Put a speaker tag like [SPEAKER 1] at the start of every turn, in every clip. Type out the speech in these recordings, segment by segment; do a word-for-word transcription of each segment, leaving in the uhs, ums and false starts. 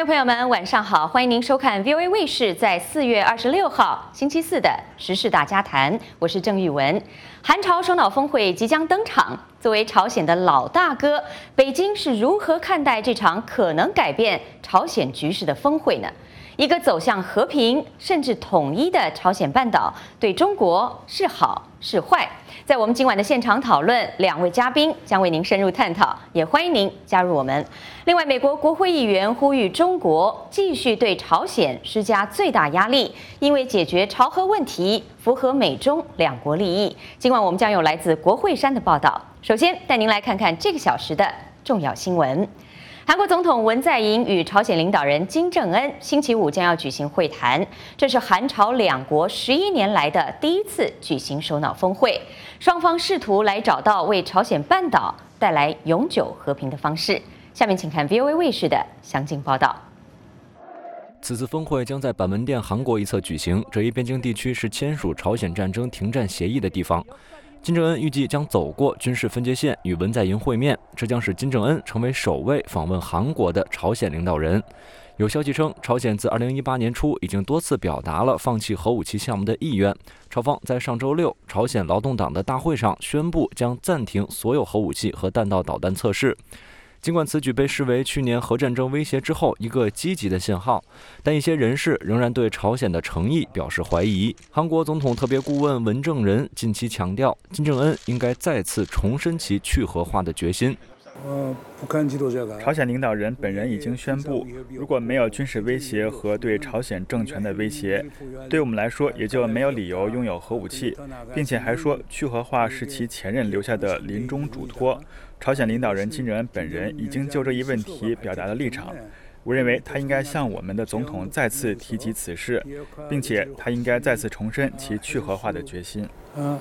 [SPEAKER 1] 朋友们，晚上好，欢迎您收看 V O A 卫视在四月二十六号星期四的时事大家谈，我是郑玉文。韩朝首脑峰会即将登场，作为朝鲜的老大哥，北京是如何看待这场可能改变朝鲜局势的峰会呢？一个走向和平甚至统一的朝鲜半岛，对中国是好是坏？在我们今晚的现场讨论，两位嘉宾将为您深入探讨，也欢迎您加入我们。另外，美国国会议员呼吁中国继续对朝鲜施加最大压力，因为解决朝核问题符合美中两国利益。今晚我们将有来自国会山的报道。首先带您来看看这个小时的重要新闻。韩国总统文在寅与朝鲜领导人金正恩星期五将要举行会谈，这是韩朝两国十一年来的第一次举行首脑峰会，双方试图来找到为朝鲜半岛带来永久和平的方式。下面请看 V O A 卫视的详尽报道。
[SPEAKER 2] 此次峰会将在板门店韩国一侧举行，这一边境地区是签署朝鲜战争停战协议的地方。金正恩预计将走过军事分界线与文在寅会面，这将使金正恩成为首位访问韩国的朝鲜领导人。有消息称，朝鲜自二零一八年初已经多次表达了放弃核武器项目的意愿。朝方在上周六朝鲜劳动党的大会上宣布将暂停所有核武器和弹道导弹测试。尽管此举被视为去年核战争威胁之后一个积极的信号，但一些人士仍然对朝鲜的诚意表示怀疑。韩国总统特别顾问文正仁近期强调，金正恩应该再次重申其去核化的决心。
[SPEAKER 3] 朝鲜领导人本人已经宣布，如果没有军事威胁和对朝鲜政权的威胁，对我们来说也就没有理由拥有核武器，并且还说去核化是其前任留下的临终嘱托。朝鲜领导人金正恩本人已经就这一问题表达了立场，我認為他應該向我們的總統再次提及此事，並且他應該再次重申其去核化的決心。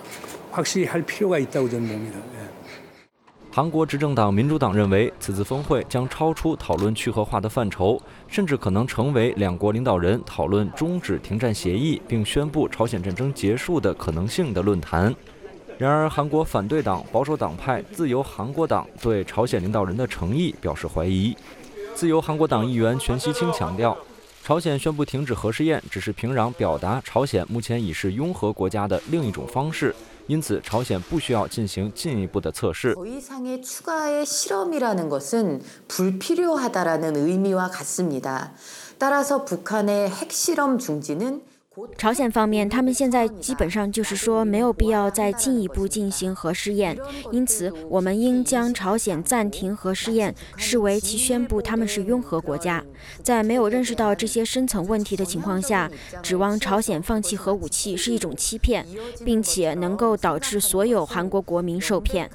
[SPEAKER 2] 韩國執政黨民主黨認為，此次峰會將超出討論去核化的範疇，甚至可能成為兩國領導人討論終止停戰協議並宣布朝鮮戰爭結束的可能性的論壇。然而，韓國反對黨保守黨派自由韓國黨對朝鮮領導人的誠意表示懷疑。自由韓國黨議員全熙清強調，朝鮮宣布停止核試驗只是平壤表達朝鮮目前已是擁核國家的另一種方式，因此朝鮮不需要進行進一步的測試。
[SPEAKER 4] 더 이상의 추가의 실험이라는 것은 불필요하다라는 의미와 같습니다. 따라서 북한의 핵실험 중지는
[SPEAKER 5] 朝鲜方面，他们现在基本上就是说没有必要再进一步进行核试验，因此我们应将朝鲜暂停核试验视为其宣布他们是拥核国家。在没有认识到这些深层问题的情况下，指望朝鲜放弃核武器是一种欺骗，并且能够导致所有韩国国民受骗。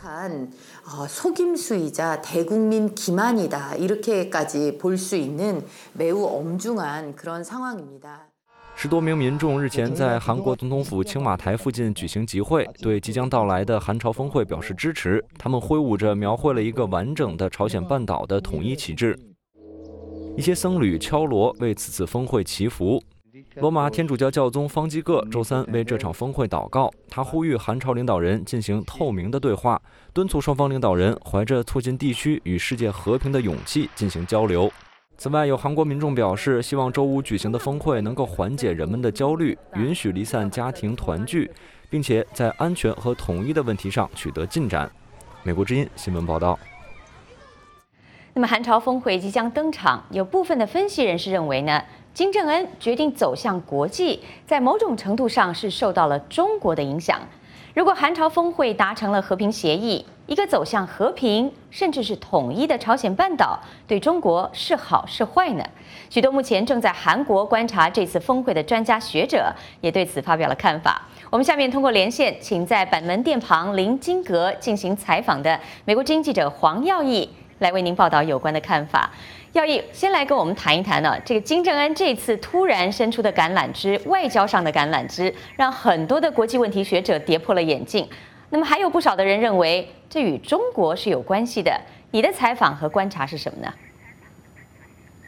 [SPEAKER 4] 속임수이자 대국민 기만이다 이렇게까지 볼 수 있는 매우 엄중한 그런 상황입니다.
[SPEAKER 2] 十多名民众日前在韩国总统府青瓦台附近举行集会，对即将到来的韩朝峰会表示支持。他们挥舞着描绘了一个完整的朝鲜半岛的统一旗帜。一些僧侣敲锣为此次峰会祈福。罗马天主教教宗方济各周三为这场峰会祷告，他呼吁韩朝领导人进行透明的对话，敦促双方领导人怀着促进地区与世界和平的勇气进行交流。此外，有韩国民众表示，希望周五举行的峰会能够缓解人们的焦虑，允许离散家庭团聚，并且在安全和统一的问题上取得进展。美国之音新闻报道。
[SPEAKER 1] 那么，韩朝峰会即将登场，有部分的分析人士认为呢，金正恩决定走向国际，在某种程度上是受到了中国的影响。如果韩朝峰会达成了和平协议，一个走向和平甚至是统一的朝鲜半岛，对中国是好是坏呢？许多目前正在韩国观察这次峰会的专家学者也对此发表了看法。我们下面通过连线，请在板门店旁临金阁进行采访的美国之音记者黄耀义来为您报道有关的看法。耀义，先来跟我们谈一谈呢，这个金正恩这次突然伸出的橄榄枝，外交上的橄榄枝，让很多的国际问题学者跌破了眼镜。那么还有不少的人认为这与中国是有关系的，你的采访和观察是什么呢？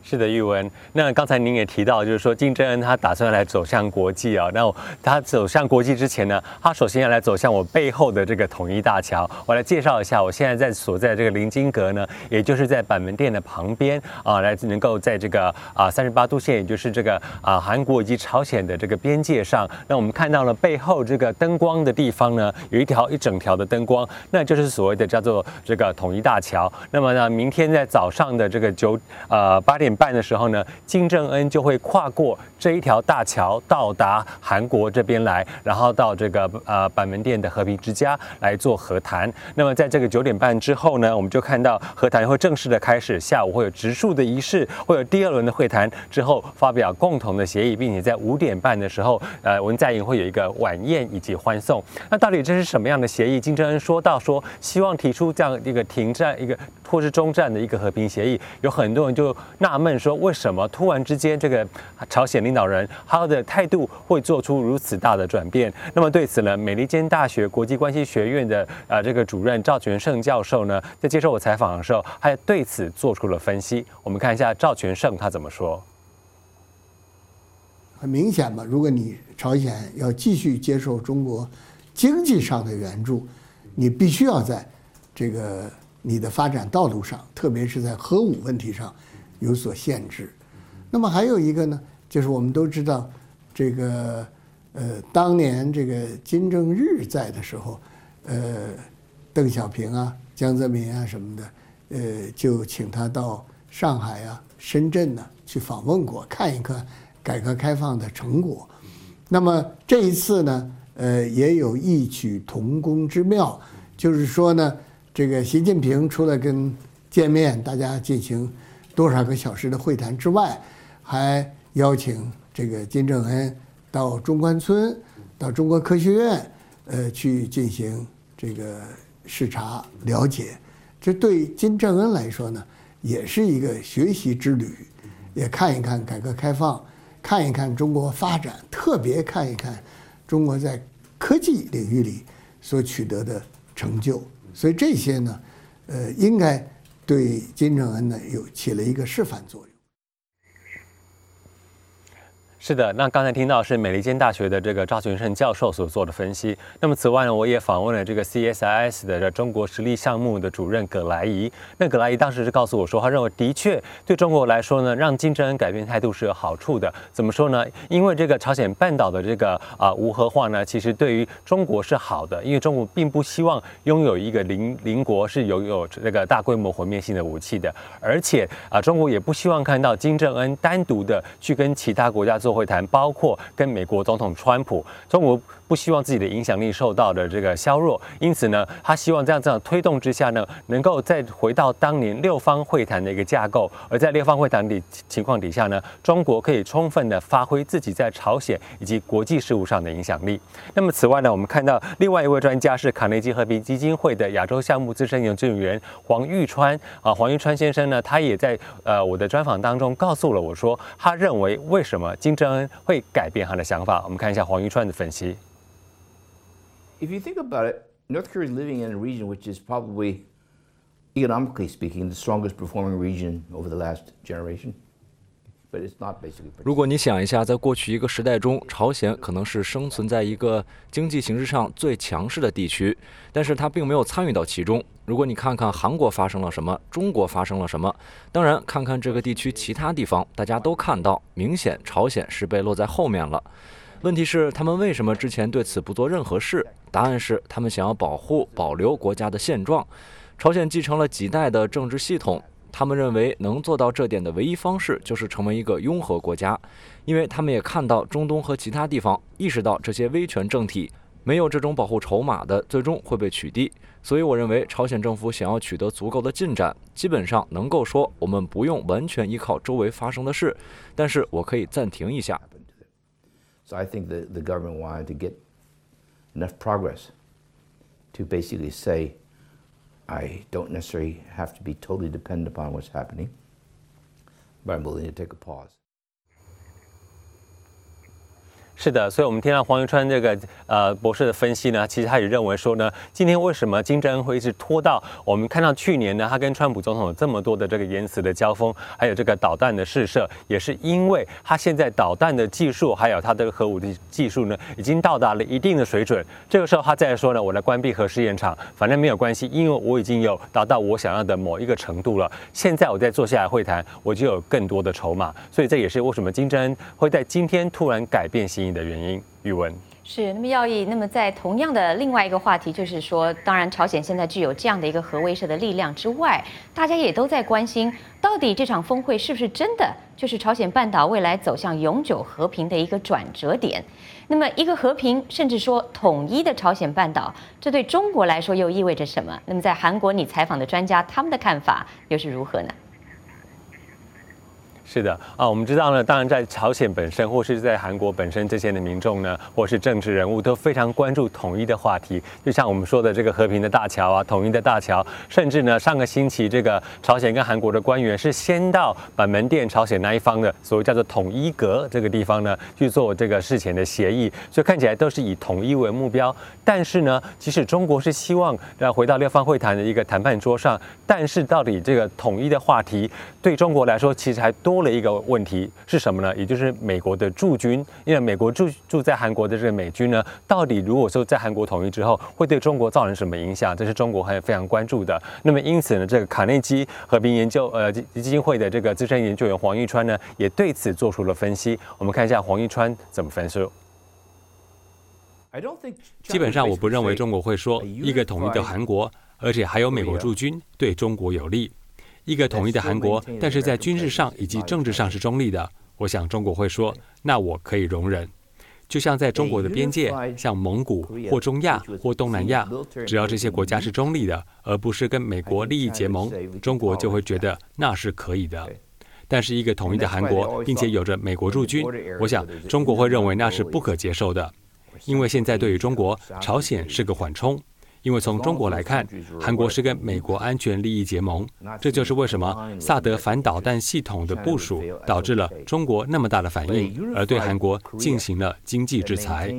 [SPEAKER 6] 是的，玉文。那刚才您也提到，就是说金正恩他打算来走向国际啊。那他走向国际之前呢，他首先要来走向我背后的这个统一大桥。我来介绍一下，我现在在所在这个临津阁呢，也就是在板门店的旁边啊，来能够在这个啊三十八度线，也就是这个啊韩国以及朝鲜的这个边界上，那我们看到了背后这个灯光的地方呢，有一条一整条的灯光，那就是所谓的叫做这个统一大桥。那么呢，明天在早上的这个九呃八点半的时候呢，金正恩就会跨过这一条大桥，到达韩国这边来，然后到这个呃板门店的和平之家来做和谈。那么在这个九点半之后呢，我们就看到和谈会正式的开始，下午会有植树的仪式，会有第二轮的会谈，之后发表共同的协议，并且在五点半的时候，呃文在寅会有一个晚宴以及欢送。那到底这是什么样的协议？金正恩说到说希望提出这样一个停战一个或是中战的一个和平协议，有很多人就纳闷说，为什么突然之间这个朝鲜领导人他的态度会做出如此大的转变？那么对此呢，美利坚大学国际关系学院的呃这个主任赵全胜教授呢，在接受我采访的时候，还对此做出了分析。我们看一下赵全胜他怎么说。
[SPEAKER 7] 很明显嘛，如果你朝鲜要继续接受中国经济上的援助，你必须要在这个你的发展道路上，特别是在核武问题上有所限制。那么还有一个呢，就是我们都知道，这个呃，当年这个金正日在的时候，呃，邓小平啊、江泽民啊什么的，呃，就请他到上海啊、深圳呢、啊、去访问过，看一看改革开放的成果。那么这一次呢，呃，也有异曲同工之妙，就是说呢，这个习近平除了跟见面，大家进行多少个小时的会谈之外，还邀请这个金正恩到中关村、到中国科学院，呃，去进行这个视察了解。这对金正恩来说呢，也是一个学习之旅，也看一看改革开放，看一看中国发展，特别看一看中国在科技领域里所取得的成就。所以这些呢，呃，应该对金正恩呢有起了一个示范作用。
[SPEAKER 6] 是的，那刚才听到是美利坚大学的这个赵全胜教授所做的分析。那么此外呢，我也访问了这个 C S I S 的中国实力项目的主任葛莱仪。那葛莱仪当时是告诉我说，他认为的确对中国来说呢，让金正恩改变态度是有好处的。怎么说呢？因为这个朝鲜半岛的这个啊、呃、无核化呢，其实对于中国是好的，因为中国并不希望拥有一个邻邻国是拥有这个大规模毁灭性的武器的，而且啊、呃，中国也不希望看到金正恩单独的去跟其他国家做会谈，包括跟美国总统川普，中国不希望自己的影响力受到的这个削弱，因此呢，他希望这样这样推动之下呢，能够再回到当年六方会谈的一个架构，而在六方会谈的情况底下呢，中国可以充分的发挥自己在朝鲜以及国际事务上的影响力。那么此外呢，我们看到另外一位专家是卡内基和平基金会的亚洲项目资深研究员黄玉川啊，黄玉川先生呢，他也在呃我的专访当中告诉了我说，他认为为什么金正恩会改变他的想法。我们看一下黄玉川的分析。
[SPEAKER 8] If you think about it, North Korea is living in a region which is probably, economically speaking, the strongest performing region over the last generation. But it's not basically.
[SPEAKER 2] 如果你想一下，在过去一个时代中，朝鲜可能是生存在一个经济形势上最强势的地区，但是它并没有参与到其中。如果你看看韩国发生了什么，中国发生了什么，当然看看这个地区其他地方，大家都看到，明显朝鲜是被落在后面了。问题是，他们为什么之前对此不做任何事？答案是，他们想要保护、保留国家的现状。朝鲜继承了几代的政治系统，他们认为能做到这点的唯一方式就是成为一个拥核国家，因为他们也看到中东和其他地方意识到这些威权政体没有这种保护筹码的，最终会被取缔。所以我认为，朝鲜政府想要取得足够的进展，基本上能够说，我们不用完全依靠周围发生的事，但是我可以暂停一下。
[SPEAKER 8] So I think the, the government wanted to get enough progress to basically say, I don't necessarily have to be totally dependent upon what's happening, but I'm willing to take a pause.
[SPEAKER 6] 是的，所以我们听到黄云川这个呃博士的分析呢，其实他也认为说呢，今天为什么金正恩会一直拖到我们看到去年呢，他跟川普总统有这么多的这个言辞的交锋，还有这个导弹的试射，也是因为他现在导弹的技术还有他的核武的技术呢，已经到达了一定的水准。这个时候他再说呢，我来关闭核试验场，反正没有关系，因为我已经有达到我想要的某一个程度了。现在我再坐下来会谈，我就有更多的筹码。所以这也是为什么金正恩会在今天突然改变心意的原因。宇文
[SPEAKER 1] 是，那么耀义，那么在同样的另外一个话题，就是说，当然朝鲜现在具有这样的一个核威慑的力量之外，大家也都在关心，到底这场峰会是不是真的就是朝鲜半岛未来走向永久和平的一个转折点？那么一个和平，甚至说统一的朝鲜半岛，这对中国来说又意味着什么？那么在韩国你采访的专家，他们的看法又是如何呢？
[SPEAKER 6] 是的啊，我们知道呢，当然在朝鲜本身，或是在韩国本身，这些的民众呢，或是政治人物，都非常关注统一的话题。就像我们说的这个和平的大桥啊，统一的大桥，甚至呢，上个星期这个朝鲜跟韩国的官员是先到板门店朝鲜那一方的所谓叫做统一阁这个地方呢，去做这个事前的协议，所以看起来都是以统一为目标。但是呢，即使中国是希望要回到六方会谈的一个谈判桌上，但是到底这个统一的话题对中国来说，其实还多了一个问题是什么呢？也就是美国的驻军，因为美国驻驻在韩国的这个美军呢，到底如果说在韩国统一之后，会对中国造成什么影响？这是中国还非常关注的。那么因此呢，这个卡内基和平研究呃基金会的这个资深研究员黄玉川呢，也对此做出了分析。我们看一下黄玉川怎么分析。
[SPEAKER 9] 基本上，我不认为中国会说一个统一的韩国，而且还有美国驻军对中国有利。一个统一的韩国，但是在军事上以及政治上是中立的，我想中国会说，那我可以容忍。就像在中国的边界，像蒙古或中亚或东南亚，只要这些国家是中立的，而不是跟美国利益结盟，中国就会觉得那是可以的。但是一个统一的韩国，并且有着美国驻军，我想中国会认为那是不可接受的。因为现在对于中国，朝鲜是个缓冲。因为从中国来看，韩国是跟美国安全利益结盟，这就是为什么萨德反导弹系统的部署导致了中国那么大的反应，而对韩国进行了经济制裁。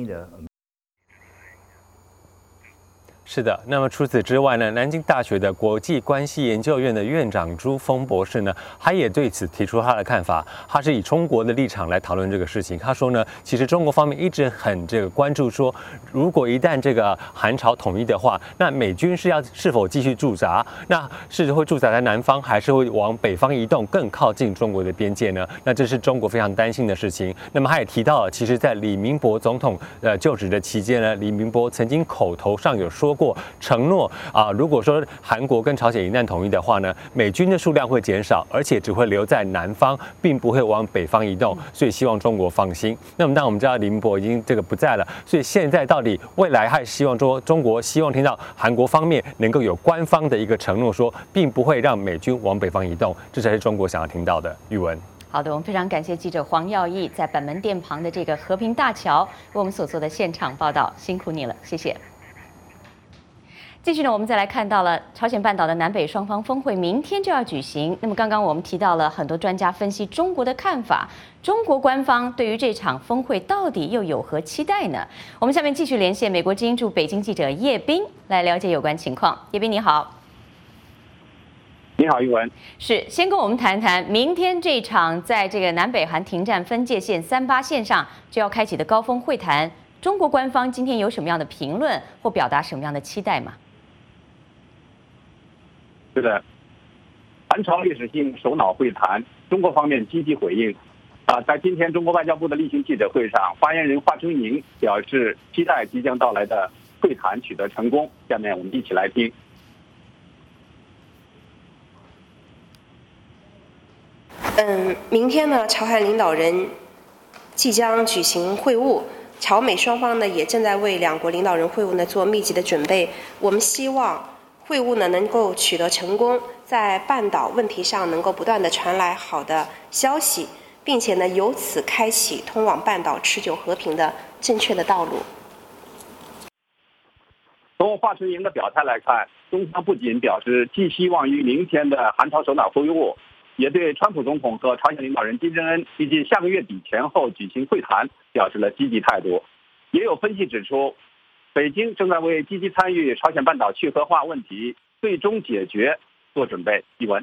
[SPEAKER 6] 是的，那么除此之外呢，南京大学的国际关系研究院的院长朱峰博士呢，他也对此提出他的看法。他是以中国的立场来讨论这个事情。他说呢，其实中国方面一直很这个关注说，如果一旦这个韩朝统一的话，那美军是要是否继续驻扎？那是会驻扎在南方，还是会往北方移动，更靠近中国的边界呢？那这是中国非常担心的事情。那么他也提到了，其实在李明博总统呃就职的期间呢，李明博曾经口头上有说过承诺啊，如果说韩国跟朝鲜一旦统一的话呢，美军的数量会减少，而且只会留在南方，并不会往北方移动，所以希望中国放心。那么当我们知道李明博已经这个不在了，所以现在到底未来还希望说中国希望听到韩国方面能够有官方的一个承诺，说并不会让美军往北方移动，这才是中国想要听到的。玉文。
[SPEAKER 1] 好的，我们非常感谢记者黄耀义在板门店旁的这个和平大桥为我们所做的现场报道，辛苦你了，谢谢。继续呢，我们再来看到了朝鲜半岛的南北双方峰会明天就要举行。那么刚刚我们提到了很多专家分析中国的看法，中国官方对于这场峰会到底又有何期待呢？我们下面继续连线美国之音驻北京记者叶斌来了解有关情况。叶斌你好。
[SPEAKER 10] 你好，玉文。
[SPEAKER 1] 是，先跟我们谈谈明天这场在这个南北韩停战分界线三八线上就要开启的高峰会谈，中国官方今天有什么样的评论或表达什么样的期待吗？
[SPEAKER 10] 是的，韩朝历史性首脑会谈，中国方面积极回应。啊，在今天中国外交部的例行记者会上，发言人华春莹表示期待即将到来的会谈取得成功。下面我们一起来听。
[SPEAKER 11] 嗯，明天呢，朝韩领导人即将举行会晤，朝美双方呢也正在为两国领导人会晤呢做密集的准备。我们希望会晤呢能够取得成功，在半岛问题上能够不断的传来好的消息，并且呢由此开启通往半岛持久和平的正确的道路。
[SPEAKER 10] 从华春莹的表态来看，中方不仅表示寄希望于明天的韩朝首脑会晤， 也对川普总统和朝鲜领导人金正恩预计下个月底前后举行会谈表示了积极态度。也有分析指出，北京正在为积极参与朝鲜半岛去核化问题最终解决做准备。一文。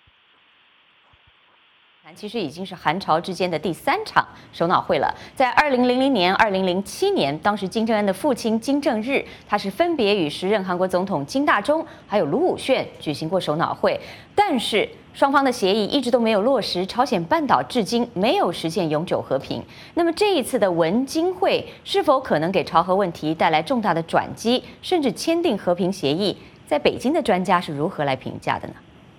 [SPEAKER 1] 其实已经是韩朝之间的第三场首脑会了。在二零零零年、二零零七年，当时金正恩的父亲金正日，他是分别与时任韩国总统金大中还有卢武铉举行过首脑会，但是双方的协议一直都没有落实，朝鲜半岛至今没有实现永久和平。那么这一次的文金会是否可能给朝核问题带来重大的转机，甚至签订和平协议？在北京的专家是如何来评价的呢？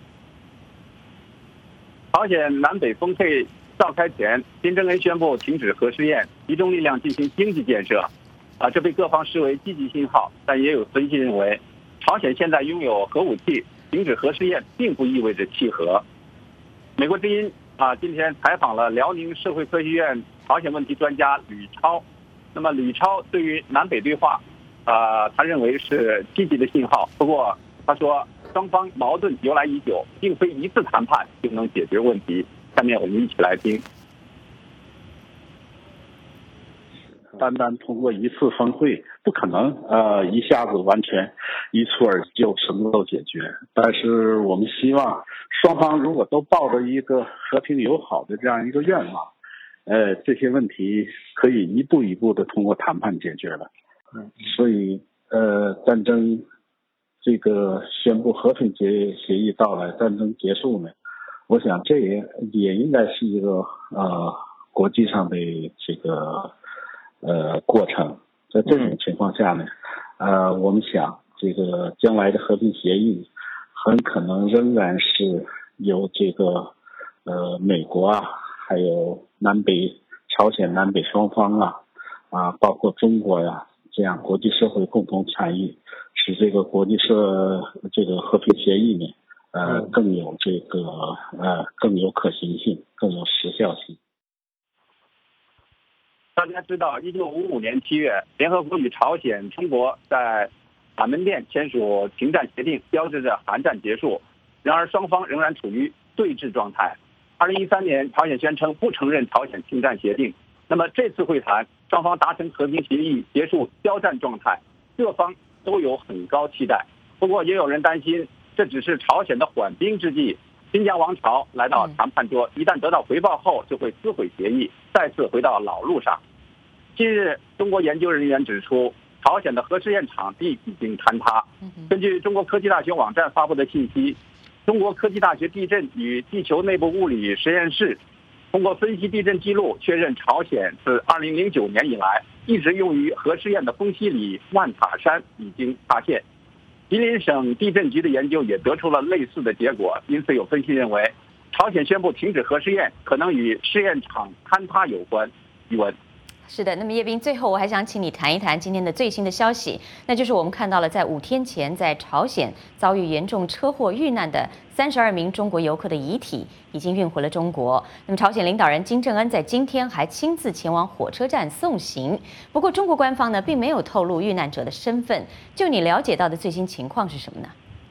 [SPEAKER 10] 朝鲜南北峰会召开前，金正恩宣布停止核试验，集中力量进行经济建设，啊，这被各方视为积极信号。但也有分析认为，朝鲜现在拥有核武器，停止核试验并不意味着弃核。美国之音啊，今天采访了辽宁社会科学院朝鲜问题专家吕超。那么吕超对于南北对话，啊，他认为是积极的信号。不过他说，双方矛盾由来已久，并非一次谈判就能解决问题。下面我们一起来听。
[SPEAKER 12] 单单通过一次峰会不可能呃一下子完全一蹴而就能够解决，但是我们希望双方如果都抱着一个和平友好的这样一个愿望，呃这些问题可以一步一步的通过谈判解决的。嗯，所以呃战争这个宣布和平协协议到来，战争结束呢，我想这也也应该是一个呃国际上的这个呃过程。在这种情况下呢，呃我们想这个将来的和平协议很可能仍然是由这个呃美国啊，还有南北朝鲜南北双方啊啊包括中国呀，这样国际社会共同参与，使这个国际社这个和平协议呢呃更有这个呃更有可行性，更有时效性。
[SPEAKER 10] 大家知道，一九五五年七月，联合国与朝鲜、中国在板门店签署停战协定，标志着韩战结束。然而，双方仍然处于对峙状态。二零一三年，朝鲜宣称不承认朝鲜停战协定。那么这次会谈，双方达成和平协议，结束交战状态，各方都有很高期待。不过，也有人担心，这只是朝鲜的缓兵之计。新疆王朝来到谈判桌，一旦得到回报后，就会撕毁协议，再次回到老路上。近日，中国研究人员指出，朝鲜的核试验场地已经坍塌。根据中国科技大学网站发布的信息，中国科技大学地震与地球内部物理实验室通过分析地震记录，确认朝鲜自二零零九年以来一直用于核试验的丰溪里万塔山已经塌陷。吉林省地震局的研究也得出了类似的结果，因此有分析认为，朝鲜宣布停止核试验可能与试验场坍塌有关。余文。
[SPEAKER 1] 是的，那么叶斌，最后我还想请你谈一谈今天的最新的消息，那就是我们看到了在五天前在朝鲜遭遇严重车祸遇难的三十二名中国游客的遗体已经运回了中国。那么朝鲜领导人金正恩在今天还亲自前往火车站送行。不过中国官方呢并没有透露遇难者的身份，就你了解到的最新情况是什么呢？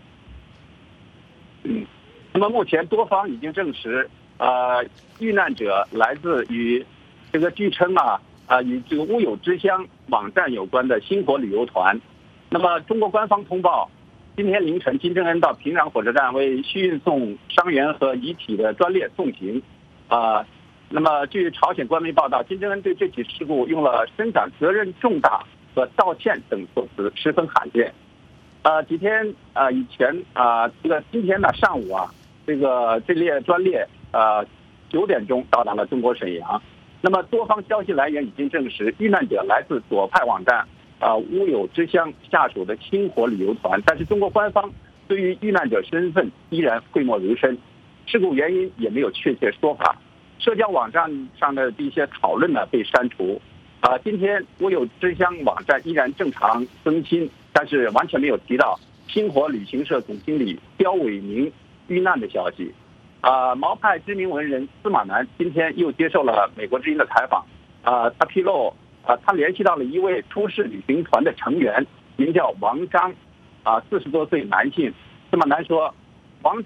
[SPEAKER 10] 嗯，那么目前多方已经证实，呃，遇难者来自于这个据称啊。啊，与这个乌有之乡网站有关的星火旅游团。那么，中国官方通报，今天凌晨，金正恩到平壤火车站为需运送伤员和遗体的专列送行。啊，那么据朝鲜官媒报道，金正恩对这起事故用了深感责任重大和道歉等措辞，十分罕见。呃，几天啊以前啊，这个今天呢上午啊，这个这列专列呃九点钟到达了中国沈阳。那么多方消息来源已经证实，遇难者来自左派网站啊、呃、乌有之乡下属的星火旅游团，但是中国官方对于遇难者身份依然讳莫如深，事故原因也没有确切说法。社交网站上的一些讨论呢被删除。啊、呃，今天乌有之乡网站依然正常更新，但是完全没有提到星火旅行社总经理刁伟明遇难的消息。啊、呃，毛派知名文人司马南今天又接受了美国之音的采访。啊、呃，他披露，啊、呃，他联系到了一位出事旅行团的成员，名叫王章，啊、呃，四十多岁男性。司马南说，王章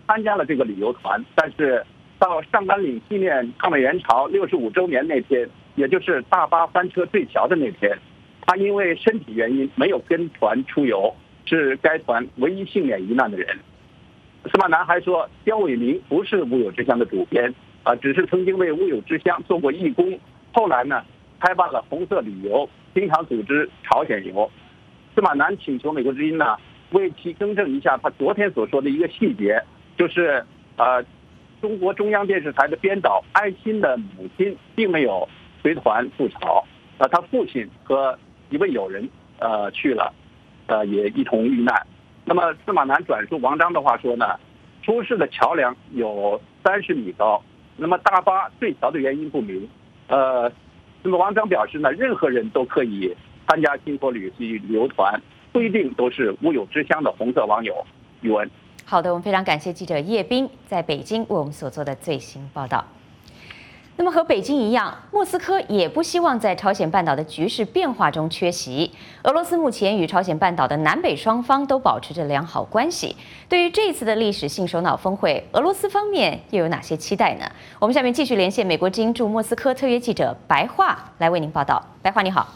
[SPEAKER 10] 参加了这个旅游团，但是到上甘岭纪念抗美援朝六十五周年那天，也就是大巴翻车坠桥的那天，他因为身体原因没有跟团出游，是该团唯一幸免于难的人。司马南还说，刁伟明不是乌有之乡的主编啊，只是曾经为乌有之乡做过义工，后来呢开办了红色旅游，经常组织朝鲜游。司马南请求美国之音呢为其更正一下他昨天所说的一个细节，就是呃，中国中央电视台的编导艾欣的母亲并没有随团赴朝，呃，他父亲和一位友人呃去了，呃，也一同遇难。那么司马南转述王章的话说呢，出事的桥梁有三十米高，那么大巴坠桥的原因不明。呃，那么王章表示呢，任何人都可以参加星火旅旅游团，不一定都是乌有之乡的红色网友。宇文，
[SPEAKER 1] 好的，我们非常感谢记者叶斌在北京为我们所做的最新报道。那么和北京一样，莫斯科也不希望在朝鲜半岛的局势变化中缺席。俄罗斯目前与朝鲜半岛的南北双方都保持着良好关系。对于这次的历史性首脑峰会，俄罗斯方面又有哪些期待呢？我们下面继续连线美国之音驻莫斯科特约记者白桦来为您报道。白桦你好。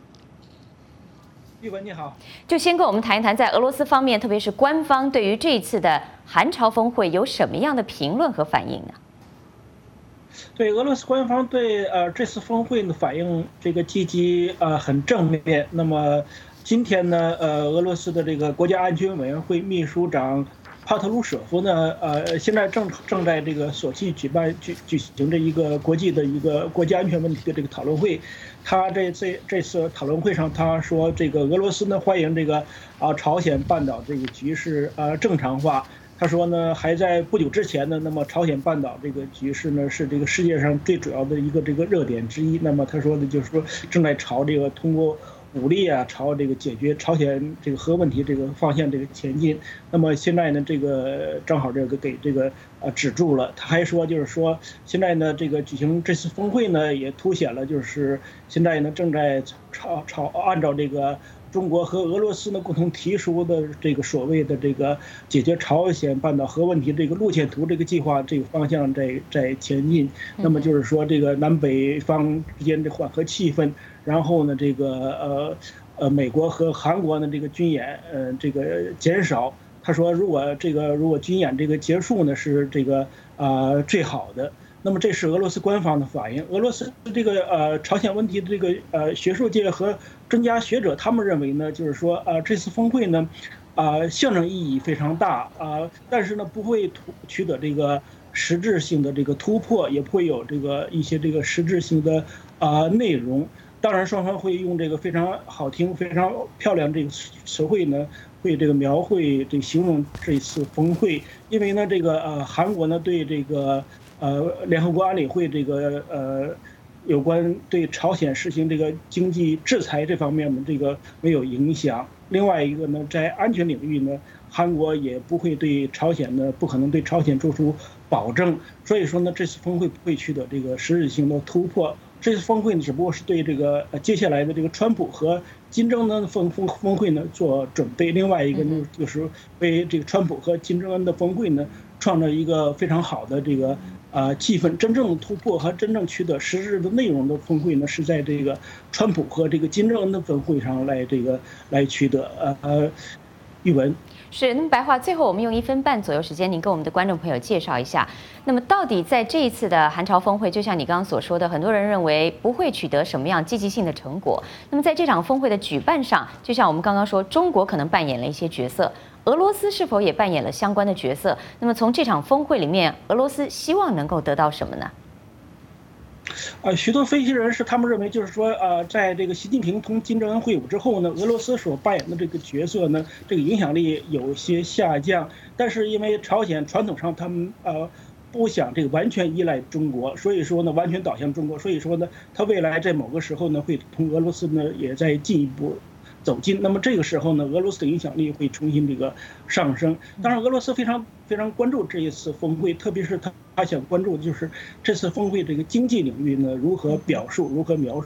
[SPEAKER 13] 玉文你好，
[SPEAKER 1] 就先跟我们谈一谈，在俄罗斯方面，特别是官方对于这一次的韩朝峰会有什么样的评论和反应呢？
[SPEAKER 13] 对，俄罗斯官方对呃这次峰会的反应这个积极呃很正面。那么今天呢，呃俄罗斯的这个国家安全委员会秘书长帕特鲁舍夫呢，呃现在正正在这个索契举办举举行这一个国际的一个国家安全问题的这个讨论会。他这次这次讨论会上，他说这个俄罗斯呢欢迎这个啊朝鲜半岛这个局势呃正常化。他说呢，还在不久之前呢，那么朝鲜半岛这个局势呢是这个世界上最主要的一个这个热点之一。那么他说的就是说，正在朝这个通过武力啊，朝这个解决朝鲜这个核问题这个方向这个前进。那么现在呢，这个正好这个给这个呃止住了。他还说，就是说现在呢，这个举行这次峰会呢，也凸显了就是现在呢正在朝朝按照这个中国和俄罗斯呢共同提出的这个所谓的这个解决朝鲜半岛核问题这个路线图这个计划这个方向在在前进。那么就是说这个南北方之间的缓和气氛，然后呢这个呃呃美国和韩国呢这个军演呃这个减少。他说如果这个如果军演这个结束呢是这个啊、呃、最好的。那么这是俄罗斯官方的反应。俄罗斯这个呃朝鲜问题的这个呃学术界和专家学者他们认为呢，就是说呃这次峰会呢，啊、呃、象征意义非常大啊、呃，但是呢不会突取得这个实质性的这个突破，也不会有这个一些这个实质性的啊、呃、内容。当然双方会用这个非常好听、非常漂亮这个词汇呢，会这个描绘这形容这次峰会。因为呢这个呃韩国呢对这个呃，联合国安理会这个呃，有关对朝鲜实行这个经济制裁这方面的这个没有影响。另外一个呢，在安全领域呢，韩国也不会对朝鲜呢，不可能对朝鲜做出保证。所以说呢，这次峰会不会取得这个实质性的突破。这次峰会呢，只不过是对这个呃接下来的这个川普和金正恩的峰峰峰会呢做准备。另外一个呢，就是为这个川普和金正恩的峰会呢创造一个非常好的这个。啊，气氛真正突破和真正取得实质的内容的峰会呢，是在这个川普和这个金正恩的峰会上来这个来取得。呃呃，玉文
[SPEAKER 1] 是。那么白桦，最后我们用一分半左右时间，您跟我们的观众朋友介绍一下，那么到底在这一次的韩朝峰会，就像你刚刚所说的，很多人认为不会取得什么样积极性的成果。那么在这场峰会的举办上，就像我们刚刚说，中国可能扮演了一些角色。俄罗斯是否也扮演了相关的角色？那么从这场峰会里面，俄罗斯希望能够得到什么呢？
[SPEAKER 13] 呃，许多分析人士他们认为，就是说，呃，在这个习近平同金正恩会晤之后呢，俄罗斯所扮演的这个角色呢，这个影响力有些下降。但是因为朝鲜传统上他们呃不想这个完全依赖中国，所以说呢，完全导向中国，所以说呢，他未来在某个时候呢，会同俄罗斯呢也在进一步走近。那么这个时候呢，俄罗斯的影响力会重新这个上升。当然，俄罗斯非常非常关注这一次峰会，特别是他他想关注的就是这次峰会这个经济领域呢如何表述、如何描述。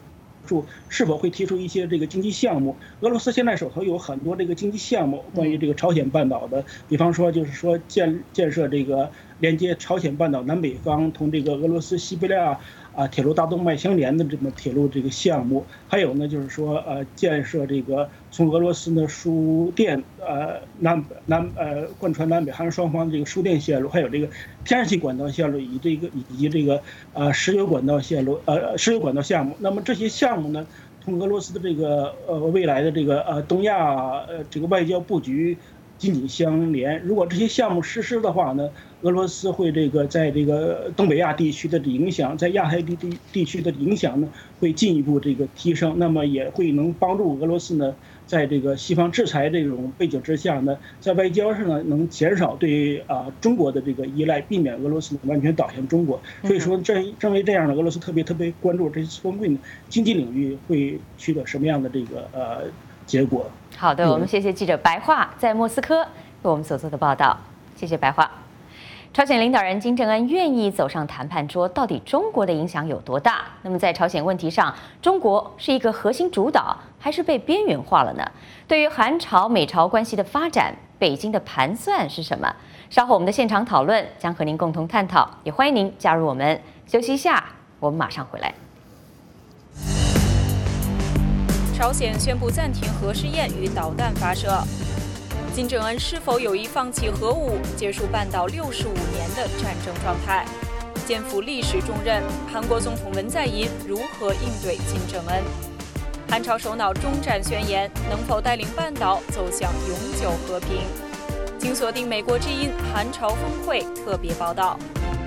[SPEAKER 13] 出是否会提出一些这个经济项目。俄罗斯现在手头有很多这个经济项目，关于这个朝鲜半岛的，比方说就是说建建设这个连接朝鲜半岛南北方同这个俄罗斯西伯利亚啊铁路大动脉相连的这么铁路这个项目，还有呢就是说呃建设这个从俄罗斯呢输电呃南南呃贯穿南北韩双方的这个输电线路，还有这个天然气管道线路以及这个以及这个呃石油管道线路呃石油管道项目。那么这些项目呢，同俄罗斯的这个呃未来的这个呃东亚呃这个外交布局紧紧相连。如果这些项目实施的话呢，俄罗斯会这个在这个东北亚地区的影响，在亚太地地地区的影响呢，会进一步这个提升。那么也会能帮助俄罗斯呢，在这个西方制裁这种背景之下呢，在外交上呢能减少对啊、呃、中国的这个依赖，避免俄罗斯完全倒向中国。所以说正正为这样的，俄罗斯特别特别关注这次峰会呢经济领域会取得什么样的这个呃结果。
[SPEAKER 1] 好的，我们谢谢记者白桦在莫斯科为我们所做的报道，谢谢白桦。朝鲜领导人金正恩愿意走上谈判桌，到底中国的影响有多大？那么在朝鲜问题上，中国是一个核心主导，还是被边缘化了呢？对于韩朝美朝关系的发展，北京的盘算是什么？稍后我们的现场讨论将和您共同探讨，也欢迎您加入我们。休息一下，我们马上回来。
[SPEAKER 14] 朝鲜宣布暂停核试验与导弹发射。金正恩是否有意放弃核武，结束半岛六十五年的战争状态？肩负历史重任，韩国总统文在寅如何应对金正恩？韩朝首脑终战宣言能否带领半岛走向永久和平？请锁定美国之音韩朝峰会特别报道。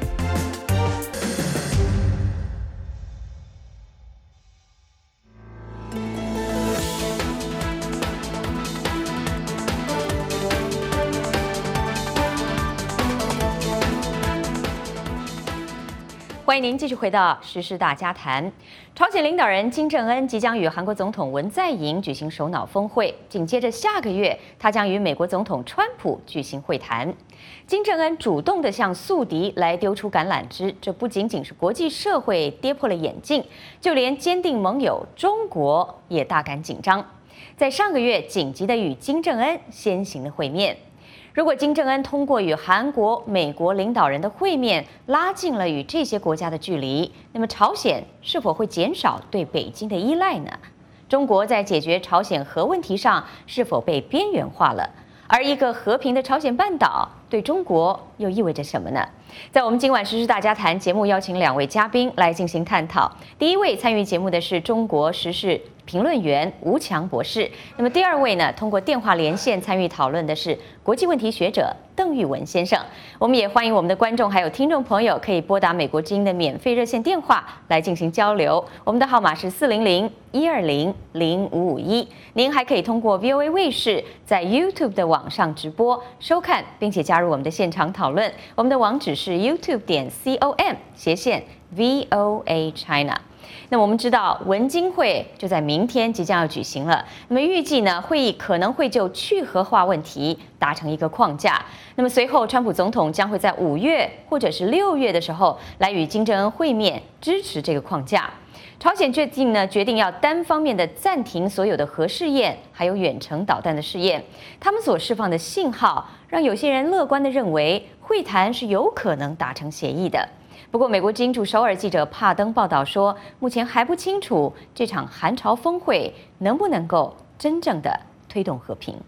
[SPEAKER 1] 欢迎您继续回到时事大家谈。朝鲜领导人金正恩即将与韩国总统文在寅举行首脑峰会，紧接着下个月他将与美国总统川普举行会谈。金正恩主动地向宿敌来丢出橄榄枝，这不仅仅是国际社会跌破了眼镜，就连坚定盟友中国也大感紧张，在上个月紧急地与金正恩先行了会面。如果金正恩通过与韩国、美国领导人的会面，拉近了与这些国家的距离，那么朝鲜是否会减少对北京的依赖呢？中国在解决朝鲜核问题上是否被边缘化了？而一个和平的朝鲜半岛对中国又意味着什么呢？在我们今晚时事大家谈节目，邀请两位嘉宾来进行探讨。第一位参与节目的是中国时事评论员吴强博士，那么第二位呢，通过电话连线参与讨论的是国际问题学者邓玉文先生。我们也欢迎我们的观众还有听众朋友可以拨打美国之音的免费热线电话来进行交流，我们的号码是四零零一二零零五五一。您还可以通过 V O A 卫视在 YouTube 的网上直播收看，并且加入我们的现场讨论。我们的网址是 YouTube 点 com 斜线 V O A China。那我们知道文金会就在明天即将要举行了，那么预计呢会议可能会就去核化问题达成一个框架。那么随后川普总统将会在五月或者是六月的时候来与金正恩会面，支持这个框架。朝鲜最近呢决定要单方面的暂停所有的核试验，还有远程导弹的试验。他们所释放的信号，让有些人乐观地认为会谈是有可能达成协议的。不过，美国之音驻首尔记者帕登报道说，目前还不清楚这场韩朝峰会能不能够真正的推动和平。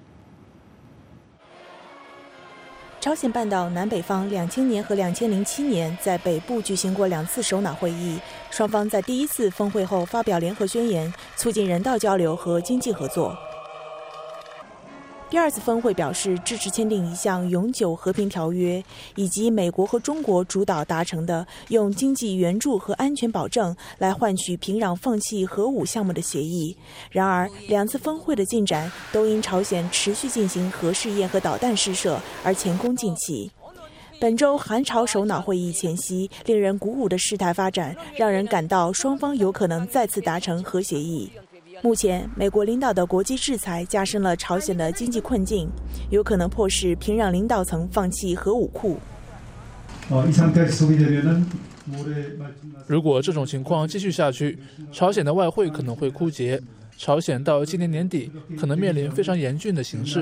[SPEAKER 15] 朝鲜半岛南北方两千年和两千零七年在北部举行过两次首脑会议，双方在第一次峰会后发表联合宣言，促进人道交流和经济合作。第二次峰会表示支持签订一项永久和平条约，以及美国和中国主导达成的用经济援助和安全保证来换取平壤放弃核武项目的协议。然而，两次峰会的进展都因朝鲜持续进行核试验和导弹试射而前功尽弃。本周韩朝首脑会议前夕，令人鼓舞的事态发展让人感到双方有可能再次达成核协议。目前，美国领导的国际制裁加深了朝鲜的经济困境，有可能迫使平壤领导层放弃核武库。
[SPEAKER 16] 어, 이 상태에서 소비되면은 如果这种情况继续下去，朝鲜的外汇可能会枯竭，朝鲜到今年年底可能面临非常严峻的形势。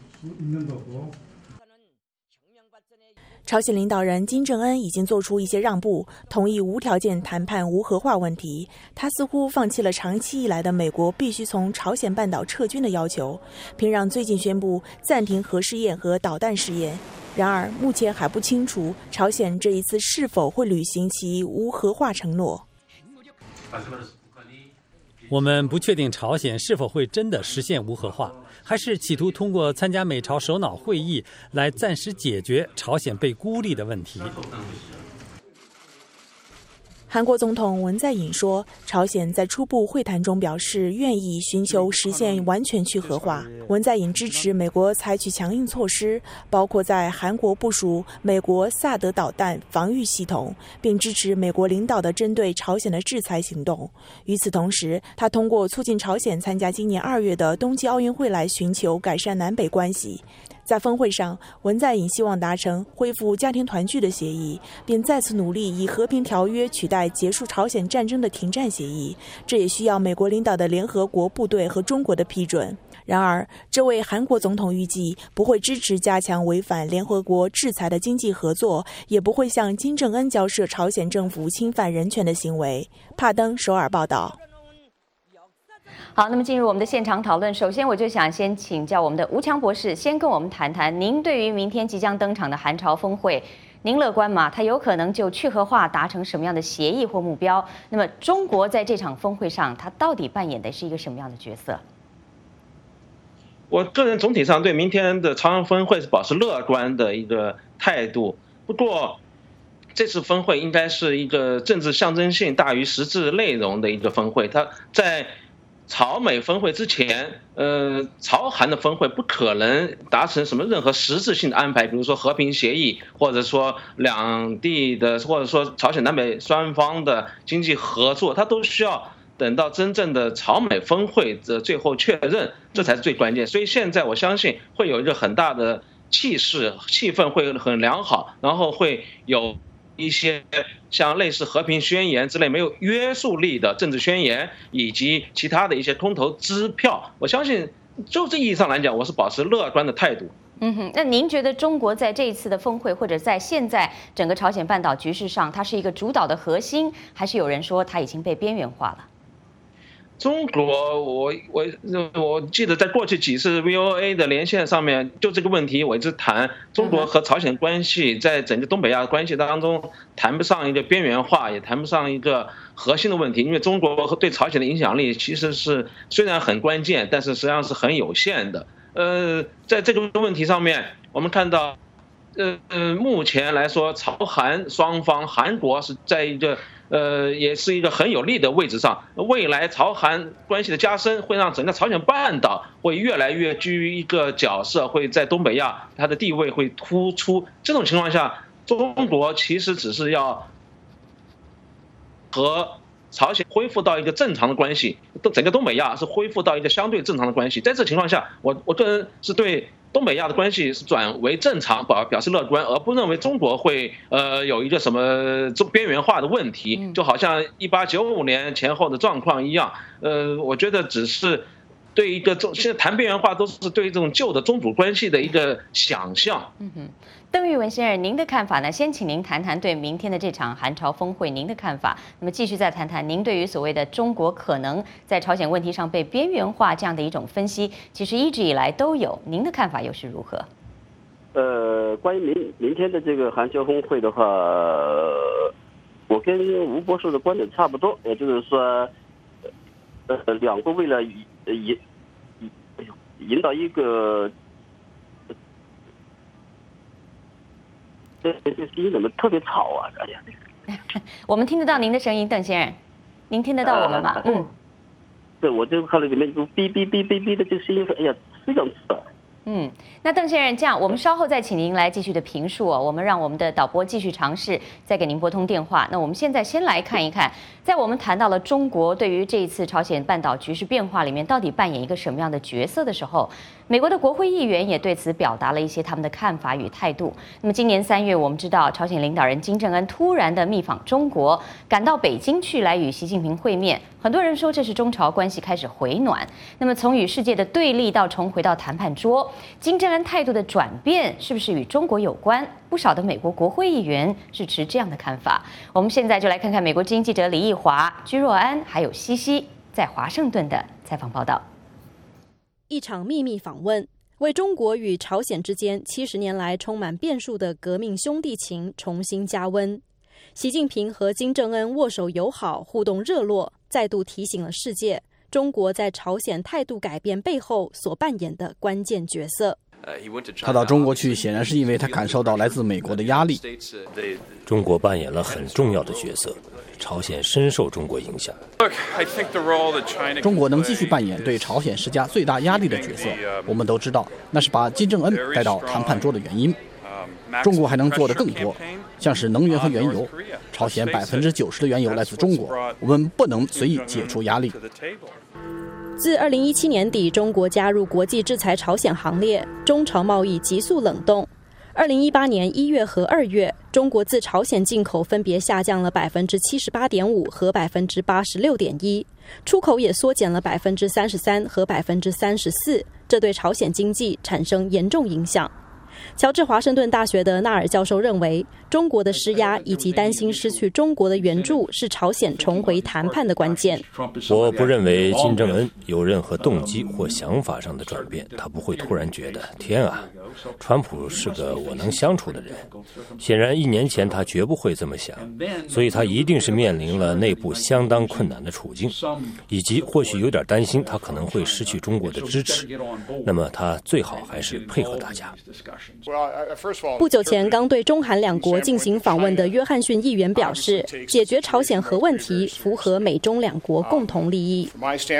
[SPEAKER 15] 朝鲜领导人金正恩已经做出一些让步，同意无条件谈判无核化问题。他似乎放弃了长期以来的美国必须从朝鲜半岛撤军的要求，并让最近宣布暂停核试验和导弹试验。然而，目前还不清楚朝鲜这一次是否会履行其无核化承诺。
[SPEAKER 17] 我们不确定朝鲜是否会真的实现无核化，还是企图通过参加美朝首脑会议来暂时解决朝鲜被孤立的问题。
[SPEAKER 15] 韩国总统文在寅说，朝鲜在初步会谈中表示愿意寻求实现完全去核化。文在寅支持美国采取强硬措施，包括在韩国部署美国萨德导弹防御系统，并支持美国领导的针对朝鲜的制裁行动。与此同时，他通过促进朝鲜参加今年二月的冬季奥运会来寻求改善南北关系。在峰会上，文在寅希望达成恢复家庭团聚的协议，并再次努力以和平条约取代结束朝鲜战争的停战协议。这也需要美国领导的联合国部队和中国的批准。然而，这位韩国总统预计不会支持加强违反联合国制裁的经济合作，也不会向金正恩交涉朝鲜政府侵犯人权的行为。帕登首尔报道。
[SPEAKER 1] 好，那么进入我们的现场讨论。首先，我就想先请教我们的吴强博士，先跟我们谈谈您对于明天即将登场的韩朝峰会，您乐观吗？它有可能就去核化达成什么样的协议或目标？那么，中国在这场峰会上，它到底扮演的是一个什么样的角色？
[SPEAKER 18] 我个人总体上对明天的朝阳峰会是保持乐观的一个态度。不过，这次峰会应该是一个政治象征性大于实质内容的一个峰会。它在朝美峰会之前，呃，朝韩的峰会不可能达成什么任何实质性的安排，比如说和平协议，或者说两地的，或者说朝鲜南北双方的经济合作，它都需要等到真正的朝美峰会的最后确认，这才是最关键。所以现在我相信会有一个很大的气势，气氛会很良好，然后会有一些像类似和平宣言之类没有约束力的政治宣言，以及其他的一些空头支票。我相信就这意义上来讲，我是保持乐观的态度。
[SPEAKER 1] 嗯哼，那您觉得中国在这一次的峰会，或者在现在整个朝鲜半岛局势上，它是一个主导的核心，还是有人说它已经被边缘化了？
[SPEAKER 18] 中国，我我我记得在过去几次 V O A 的连线上面，就这个问题我一直谈，中国和朝鲜关系在整个东北亚关系当中谈不上一个边缘化，也谈不上一个核心的问题，因为中国对朝鲜的影响力其实是虽然很关键，但是实际上是很有限的。呃，在这个问题上面，我们看到，呃呃，目前来说，朝韩双方，韩国是在一个。呃，也是一个很有利的位置上。未来朝韩关系的加深，会让整个朝鲜半岛会越来越居于一个角色，会在东北亚它的地位会突出。这种情况下，中国其实只是要和朝鲜恢复到一个正常的关系，整个东北亚是恢复到一个相对正常的关系。在这情况下，我我个人是对东北亚的关系是转为正常表表示乐观，而不认为中国会呃有一个什么边缘化的问题，就好像一八九五年前后的状况一样。呃，我觉得只是对一个中现在谈边缘化都是对这种旧的宗主关系的一个想象。
[SPEAKER 1] 嗯哼，邓玉文先生，您的看法呢？先请您谈谈对明天的这场韩朝峰会您的看法。那么继续再谈谈您对于所谓的中国可能在朝鲜问题上被边缘化这样的一种分析，其实一直以来都有，您的看法又是如何？
[SPEAKER 19] 呃，关于明明天的这个韩朝峰会的话，我跟吴博士的观点差不多，也就是说，呃，两国为了引引引导一个。这这声音怎么特别吵啊？哎呀，
[SPEAKER 1] 我们听得到您的声音，邓先生，您听得到我们吗？嗯，
[SPEAKER 19] 对，我就看了里面就哔哔哔哔哔的这个声音，哎呀，非常吵。
[SPEAKER 1] 嗯，那邓先生，这样我们稍后再请您来继续的评述哦。我们让我们的导播继续尝试再给您拨通电话。那我们现在先来看一看，在我们谈到了中国对于这一次朝鲜半岛局势变化里面到底扮演一个什么样的角色的时候， 美国的国会议员也对此表达了一些他们的看法与态度。那么今年三月，我们知道朝鲜领导人金正恩突然的密访中国，赶到北京去来与习近平会面。很多人说这是中朝关系开始回暖。那么从与世界的对立到重回到谈判桌，金正恩态度的转变是不是与中国有关？不少的美国国会议员是持这样的看法。我们现在就来看看美国之音记者李义华、居若安还有西西在华盛顿的采访报道。
[SPEAKER 20] 一场秘密访问，为中国与朝鲜之间七十年来充满变数的革命兄弟情重新加温。习近平和金正恩握手友好，互动热络，再度提醒了世界，中国在朝鲜态度改变背后所扮演的关键角色。
[SPEAKER 21] 他到中国去，显然是因为他感受到来自美国的压力。
[SPEAKER 22] 中国扮演了很重要的角色，朝鲜深受中国影响。
[SPEAKER 21] 中国能继续扮演对朝鲜施加最大压力的角色，我们都知道，那是把金正恩带到谈判桌的原因。中国还能做得更多，像是能源和原油。朝鲜百分之九十的原油来自中国，我们不能随意解除压力。
[SPEAKER 20] 自二零一七年底，中国加入国际制裁朝鲜行列，中朝贸易急速冷冻。二零一八年一月和二月，中国自朝鲜进口分别下降了百分之七十八点五和百分之八十六点一，出口也缩减了百分之三十三和百分之三十四，这对朝鲜经济产生严重影响。乔治华盛顿大学的纳尔教授认为，中国的施压以及担心失去中国的援助是朝鲜重回谈判的关键。
[SPEAKER 22] 我不认为金正恩有任何动机或想法上的转变，他不会突然觉得天啊，川普是个我能相处的人。显然一年前他绝不会这么想，所以他一定是面临了内部相当困难的处境，以及或许有点担心他可能会失去中国的支持。那么他最好还是配合大家。
[SPEAKER 20] 不久前刚对中韩两国进行访问的约翰逊议员表示，解决朝鲜核问题符合美中两国共同利益。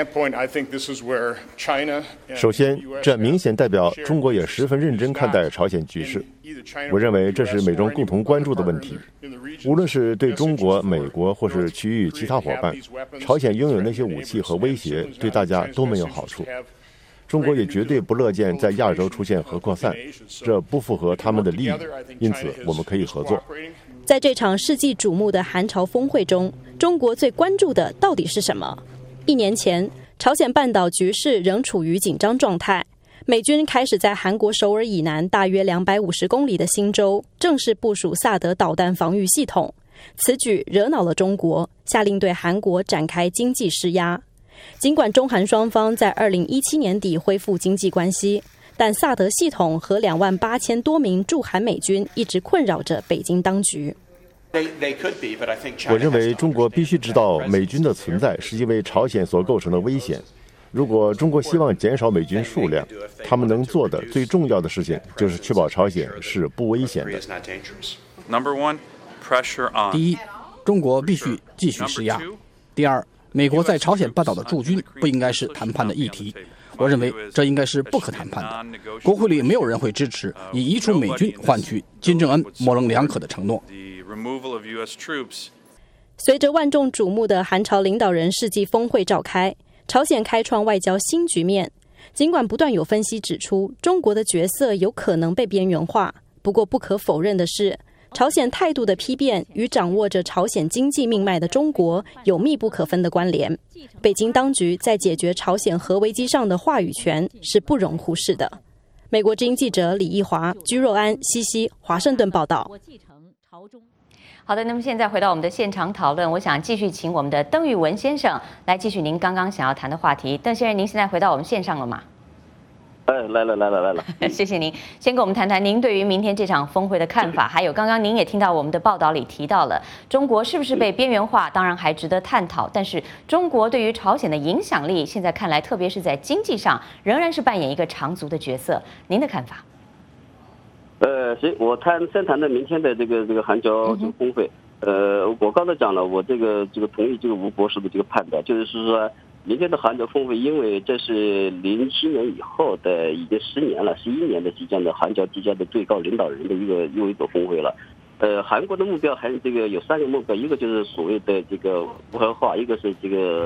[SPEAKER 23] 首先，这明显代表中国也十分认真看待朝鲜局势。我认为这是美中共同关注的问题，无论是对中国、美国或是区域其他伙伴，朝鲜拥有那些武器和威胁对大家都没有好处。中国也绝对不乐见在亚洲出现核扩散，这不符合他们的利益，因此我们可以合作。
[SPEAKER 20] 在这场世纪瞩目的韩朝峰会中，中国最关注的到底是什么？一年前，朝鲜半岛局势仍处于紧张状态，美军开始在韩国首尔以南大约两百五十公里的新州正式部署萨德导弹防御系统，此举惹恼了中国，下令对韩国展开经济施压。尽管中韩双方在二零一七年底恢复经济关系，但萨德系统和两万八千多名驻韩美军一直困扰着北京当局。
[SPEAKER 23] 我认为中国必须知道美军的存在是因为朝鲜所构成的危险。如果中国希望减少美军数量，他们能做的最重要的事情就是确保朝鲜是不危险的。
[SPEAKER 21] 第一，中国必须继续施压。第二，美国在朝鲜半岛的驻军不应该是谈判的议题，我认为这应该是不可谈判的。国会里没有人会支持以移除美军换取金正恩模棱两可的承诺。
[SPEAKER 20] 随着万众瞩目的韩朝领导人世纪峰会召开，朝鲜开创外交新局面。尽管不断有分析指出中国的角色有可能被边缘化，不过不可否认的是，朝鲜态度的批变与掌握着朝鲜经济命脉的中国有密不可分的关联。北京当局在解决朝鲜核危机上的话语权是不容忽视的。美国之音记者李义华、居若安、西西，华盛顿报道。
[SPEAKER 1] 好的，那么现在回到我们的现场讨论，我想继续请我们的邓玉文先生来继续您刚刚想要谈的话题。邓先生，您现在回到我们线上了吗？
[SPEAKER 19] 哎，来了来了来了，
[SPEAKER 1] 谢谢您。先跟我们谈谈您对于明天这场峰会的看法，还有刚刚您也听到我们的报道里提到了中国是不是被边缘化，当然还值得探讨。但是中国对于朝鲜的影响力，现在看来，特别是在经济上，仍然是扮演一个长足的角色。您的看法？
[SPEAKER 19] 呃，行，我谈先谈谈明天的这个这个韩朝这个峰会。呃，我刚才讲了，我这个这个同意这个吴博士的这个判断，就是说。明天的韩朝峰会，因为这是零七年以后的，已经十年了，十一年的即将的韩朝之间的最高领导人的一个又一个峰会了。呃，韩国的目标还是这个有三个目标，一个就是所谓的这个无核化，一个是这个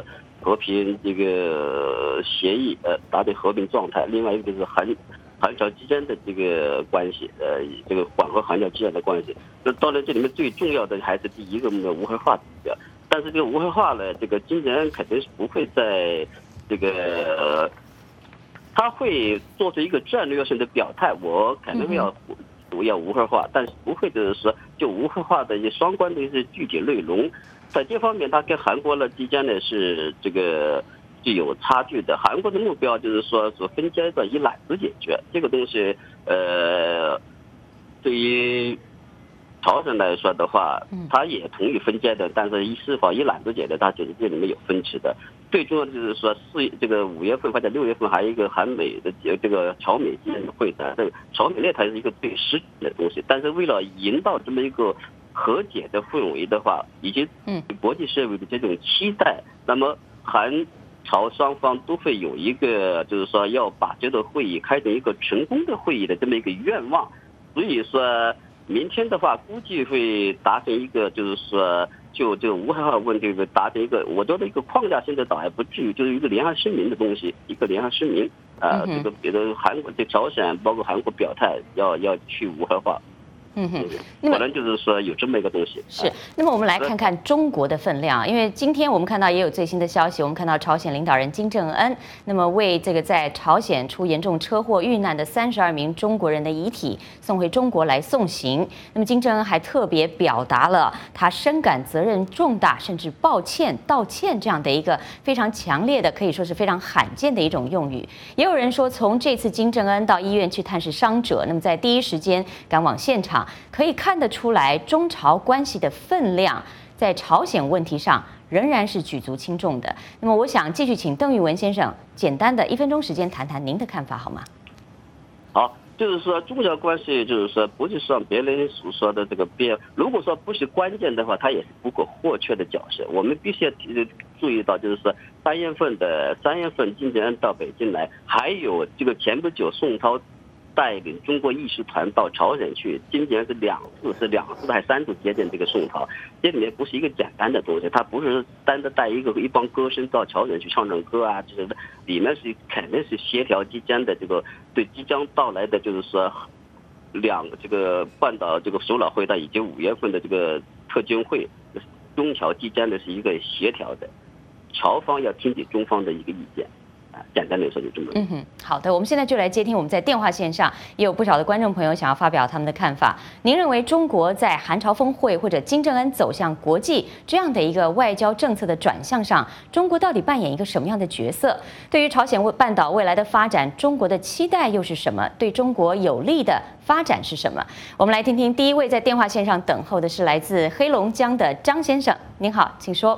[SPEAKER 19] 和平这个协议，呃，达成和平状态。另外一个就是韩韩朝之间的这个关系，呃，这个缓和韩朝之间的关系。那当然这里面最重要的还是第一个无核化指标。但是这个无核化呢，这个金正恩肯定是不会在这个。呃他会做出一个战略性的表态，我肯定要我要无核化，但是不会就是说就无核化的一些双关的一些具体内容，在这方面他跟韩国呢之间呢是这个是有差距的。韩国的目标就是说说分阶段以揽子解决这个东西，呃，对于朝鲜来说的话，他也同意分阶段，但是是否以揽子解决，他觉得这里面有分歧的。最重要的就是说，四这个五月份或者六月份还有一个韩美的这个朝美之间的会谈，这个朝美那才是一个最实际的东西。但是为了引导这么一个和解的氛围的话，以及国际社会的这种期待，那么韩朝双方都会有一个就是说要把这个会议开成一个成功的会议的这么一个愿望。所以说明天的话，估计会达成一个就是说。就这个无核化问题达成一个，我觉得一个框架性的倒还不至于，就是一个联合声明的东西，一个联合声明啊、呃，这个比如韩国对朝鲜，包括韩国表态要要去无核化。
[SPEAKER 1] 嗯哼，
[SPEAKER 19] 可能就是说有这么一个东西。
[SPEAKER 1] 是，那么我们来看看中国的分量，因为今天我们看到也有最新的消息，我们看到朝鲜领导人金正恩，那么为这个在朝鲜出严重车祸遇难的三十二名中国人的遗体送回中国来送行。那么金正恩还特别表达了他深感责任重大，甚至抱歉、道歉这样的一个非常强烈的，可以说是非常罕见的一种用语。也有人说，从这次金正恩到医院去探视伤者，那么在第一时间赶往现场。可以看得出来，中朝关系的分量在朝鲜问题上仍然是举足轻重的。那么，我想继续请邓玉文先生简单的一分钟时间谈谈您的看法，好吗？
[SPEAKER 19] 好，就是说中朝关系，就是说不是像别人所说的这个边，如果说不是关键的话，它也是不可或缺的角色。我们必须要注意到，就是说三月份的三月份金正恩到北京来，还有这个前不久宋涛。带领中国义士团到朝鲜去，今年是两次，是两次还是三次接见这个宋涛，这里面不是一个简单的东西，它不是单的带一个一帮歌声到朝鲜去唱唱歌啊之类的，里面是肯定是协调之间的这个对即将到来的，就是说两这个半岛这个首脑会谈以及五月份的这个特金会，中朝之间的是一个协调的，朝方要听取中方的一个意见。简单的说就这么。
[SPEAKER 1] 嗯哼，好的，我们现在就来接听我们在电话线上也有不少的观众朋友想要发表他们的看法。您认为中国在韩朝峰会或者金正恩走向国际这样的一个外交政策的转向上，中国到底扮演一个什么样的角色？对于朝鲜半岛未来的发展，中国的期待又是什么？对中国有利的发展是什么？我们来听听第一位在电话线上等候的是来自黑龙江的张先生，您好，请说。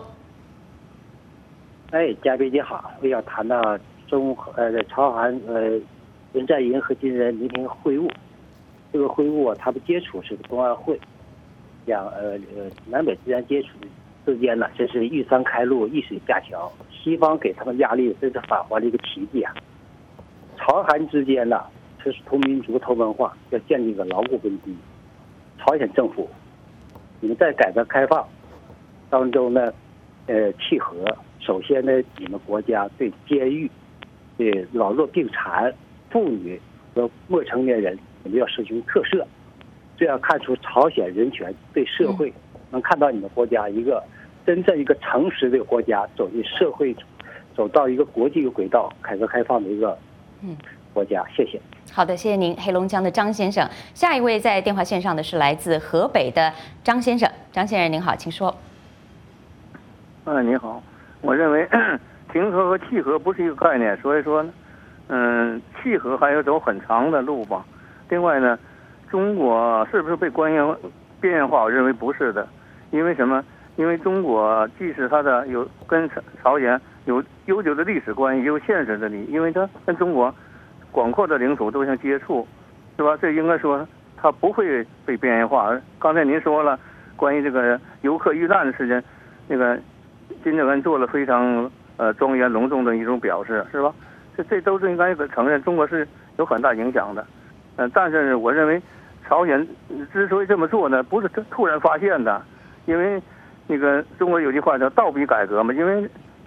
[SPEAKER 3] 哎，嘉宾你好，我要谈到中呃朝韩呃文在寅和金正恩明天会晤，这个会晤啊，他们接触是冬奥会，两呃呃南北之间接触之间呢，真是遇山开路，易水架桥，西方给他们压力，真是返还了一个奇迹啊！朝韩之间呢，这是同民族、同文化，要建立一个牢固根基。朝鲜政府，你们在改革开放当中呢，呃契合。首先呢，你们国家对监狱、对老弱病残、妇女和未成年人，你们要实行特赦，这样看出朝鲜人权对社会，能看到你们国家一个真正一个诚实的国家走进社会，走到一个国际轨道、改革开放的一个国家。谢谢。
[SPEAKER 1] 好的，谢谢您，黑龙江的张先生。下一位在电话线上的是来自河北的张先生，张先生您好，请说。
[SPEAKER 4] 啊，你好。我认为平和和契合不是一个概念，所以说呢，嗯，契合还要走很长的路吧。另外呢，中国是不是被边缘边缘化？我认为不是的，因为什么？因为中国既是它的有跟朝鲜有悠久的历史关系，也有现实的利益，因为它跟中国广阔的领土都相接触，是吧？这应该说它不会被边缘化。刚才您说了关于这个游客遇难的事情，那个。金正恩做了非常呃庄严隆重的一种表示，是吧？这这都是应该承认，中国是有很大影响的。嗯、呃，但是我认为，朝鲜之所以这么做呢，不是突然发现的，因为那个中国有句话叫“倒逼改革”嘛。因为其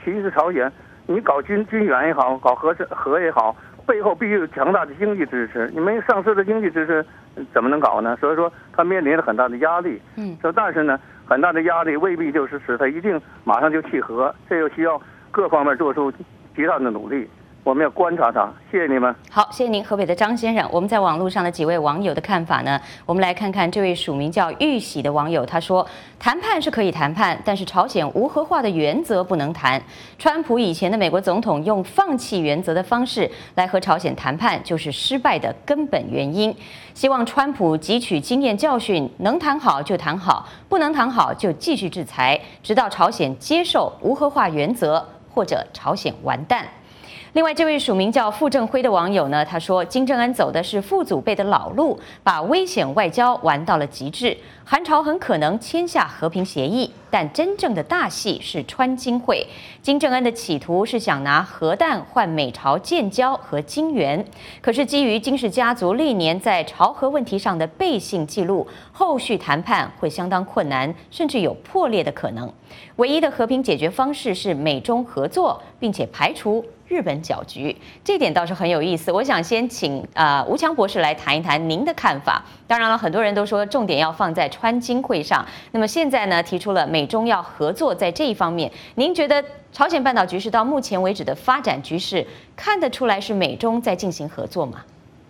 [SPEAKER 4] 其次朝鲜，你搞军军援也好，搞核核也好，背后必须有强大的经济支持，你没上市的经济支持怎么能搞呢？所以说他面临着很大的压力。
[SPEAKER 1] 嗯，
[SPEAKER 4] 但是呢，很大的压力未必就是使他一定马上就契合，这又需要各方面做出极大的努力。我们要观察它。谢谢你们。
[SPEAKER 1] 好，谢谢您，河北的张先生。我们在网络上的几位网友的看法呢？我们来看看这位署名叫玉喜的网友，他说：谈判是可以谈判，但是朝鲜无核化的原则不能谈。川普以前的美国总统用放弃原则的方式来和朝鲜谈判，就是失败的根本原因。希望川普汲取经验教训，能谈好就谈好，不能谈好就继续制裁，直到朝鲜接受无核化原则，或者朝鲜完蛋。另外，这位署名叫傅正辉的网友呢，他说金正恩走的是父祖辈的老路，把危险外交玩到了极致。韩朝很可能签下和平协议，但真正的大戏是川金会。金正恩的企图是想拿核弹换美朝建交和金援，可是基于金氏家族历年在朝核问题上的背信记录，后续谈判会相当困难，甚至有破裂的可能。唯一的和平解决方式是美中合作，并且排除日本搅局，这点倒是很有意思。我想先请呃吴强博士来谈一谈您的看法。当然了，很多人都说重点要放在川金会上。那么现在呢，提出了美中要合作在这一方面，您觉得朝鲜半岛局势到目前为止的发展局势，看得出来是美中在进行合作吗？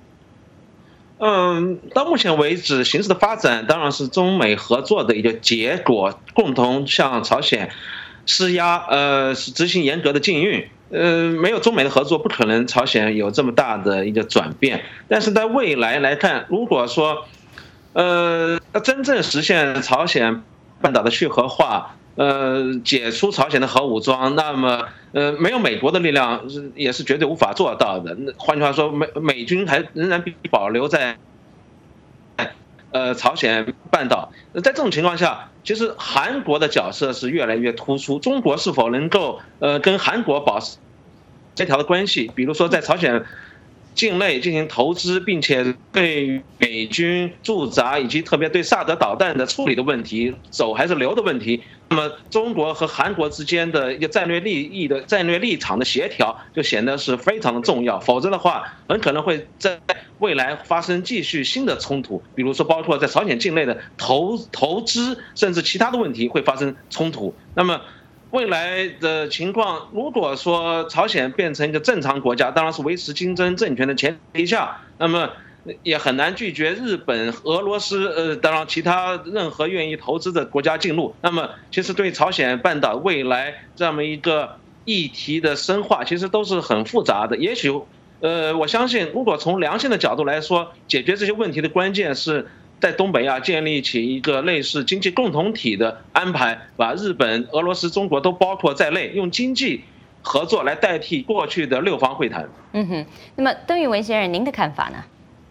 [SPEAKER 18] 嗯，到目前为止，形势的发展当然是中美合作的一个结果，共同向朝鲜施压，呃，执行严格的禁运。呃，没有中美的合作，不可能朝鲜有这么大的一个转变。但是在未来来看，如果说，呃，要真正实现朝鲜半岛的去核化，呃，解除朝鲜的核武装，那么，呃，没有美国的力量也是绝对无法做到的。换句话说，美美军还仍然必须保留在，呃，朝鲜半岛。在这种情况下，其实韩国的角色是越来越突出。中国是否能够呃跟韩国保持协调的关系？比如说在朝鲜境内进行投资，并且对美军驻扎以及特别对萨德导弹的处理的问题，走还是留的问题，那么中国和韩国之间的一个战略利益的战略立场的协调就显得是非常的重要。否则的话，很可能会在未来发生继续新的冲突，比如说包括在朝鲜境内的投投资，甚至其他的问题会发生冲突。那么未来的情况，如果说朝鲜变成一个正常国家，当然是维持金正恩政权的前提下，那么也很难拒绝日本、俄罗斯，呃，当然其他任何愿意投资的国家进入。那么其实对朝鲜半岛未来这么一个议题的深化，其实都是很复杂的。也许呃，我相信，如果从良性的角度来说，解决这些问题的关键是在东北亚建立起一个类似经济共同体的安排，把日本、俄罗斯、中国都包括在内，用经济合作来代替过去的六方会谈。
[SPEAKER 1] 嗯哼，那么邓玉文先生，您的看法呢？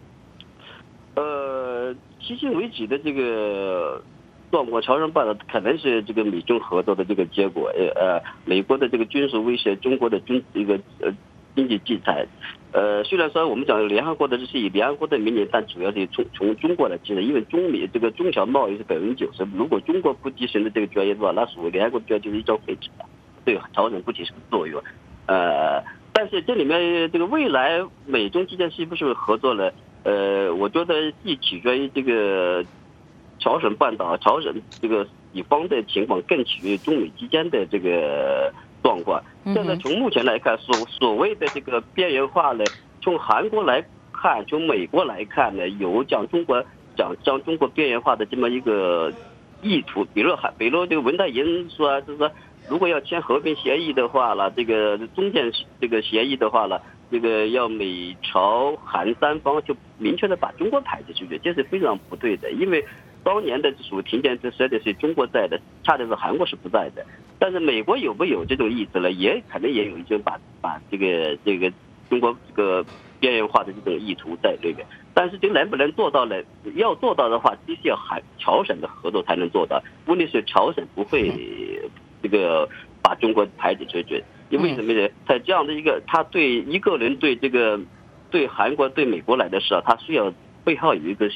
[SPEAKER 19] 呃，迄今为止的这个状况，朝鲜半岛可能是这个美中合作的这个结果。呃，美国的这个军事威胁，中国的军一个呃。经济制裁，呃，虽然说我们讲联合国的这是以联合国的名义，但主要是从从中国来制裁，因为中美这个中小贸易是百分之九十，如果中国不提升的这个决议的话，那所谓联合国决议就是一张废纸了，对朝鲜不起什么作用。呃，但是这里面这个未来美中之间是不是合作呢？呃，我觉得既取决于这个朝鲜半岛、朝鲜这个一方的情况，更取决于中美之间的这个状况。现在从目前来看，所所谓的这个边缘化呢，从韩国来看，从美国来看呢，有将中国将将中国边缘化的这么一个意图。比如韩，比如这个文在寅说，就是说，如果要签和平协议的话了，这个中间这个协议的话了，这个要美朝韩三方就明确的把中国排除出去，这是非常不对的，因为当年的属停战之时的是中国在的，恰恰是韩国是不在的。但是美国有没有这种意思呢？也可能也有一种把把这个这个中国这个边缘化的这种意图在这个。但是这能不能做到呢？要做到的话，必须要韩朝鲜的合作才能做到。问题是朝鲜不会这个把中国排挤出去，因为什么呢？在这样的一个，他对一个人对这个对韩国对美国来的时候，他需要背后有一个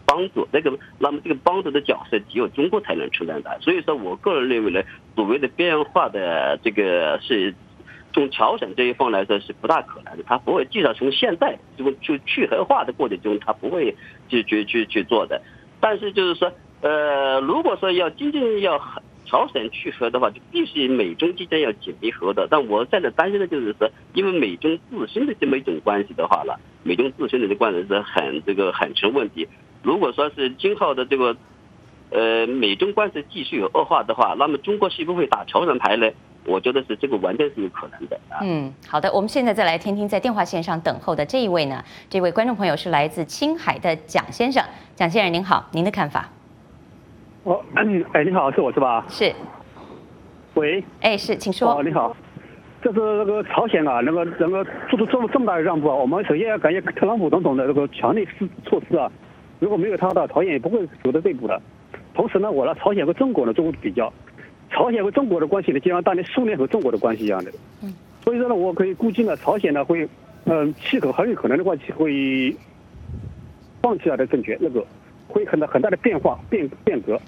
[SPEAKER 19] 帮助，这个那么这个帮助的角色只有中国才能承担的。所以说我个人认为呢，所谓的边缘化的这个是。从朝鲜这一方来说是不大可能的，他不会，至少从现在这个就去核化的过程中，他不会去去去去做的。但是就是说，呃，如果说要真正要朝鲜去核的话，就必须美中之间要紧密合作。但我现在担心的就是说，因为美中自身的这么一种关系的话了，美中自身的这关系是很这个很成问题。如果说是今后的这个呃美中关系继续有恶化的话，那么中国是不是会打朝鲜牌呢？我觉得是这个完全是有可能的啊。
[SPEAKER 1] 嗯，好的，我们现在再来听听在电话线上等候的这一位呢，这位观众朋友是来自青海的蒋先生。蒋先生您好，您的看法？
[SPEAKER 2] 哦，嗯，哎，你好，是我是吧？
[SPEAKER 1] 是。
[SPEAKER 2] 喂。
[SPEAKER 1] 哎，是，请说。
[SPEAKER 2] 哦，你好，就是那个朝鲜啊，那个那个做出这么这么大的让步啊，我们首先要感谢特朗普总统的这个强力措施啊，如果没有他的，朝鲜也不会走到这一步的。同时呢，我呢，朝鲜和中国呢做过比较。朝鲜和中国的关系呢，就像当年苏联和中国的关系一样的。嗯。所以说呢，我可以估计呢，朝鲜呢会，嗯，气候很有可能的话会放弃他的政权，那个会很大很大的变化变变革。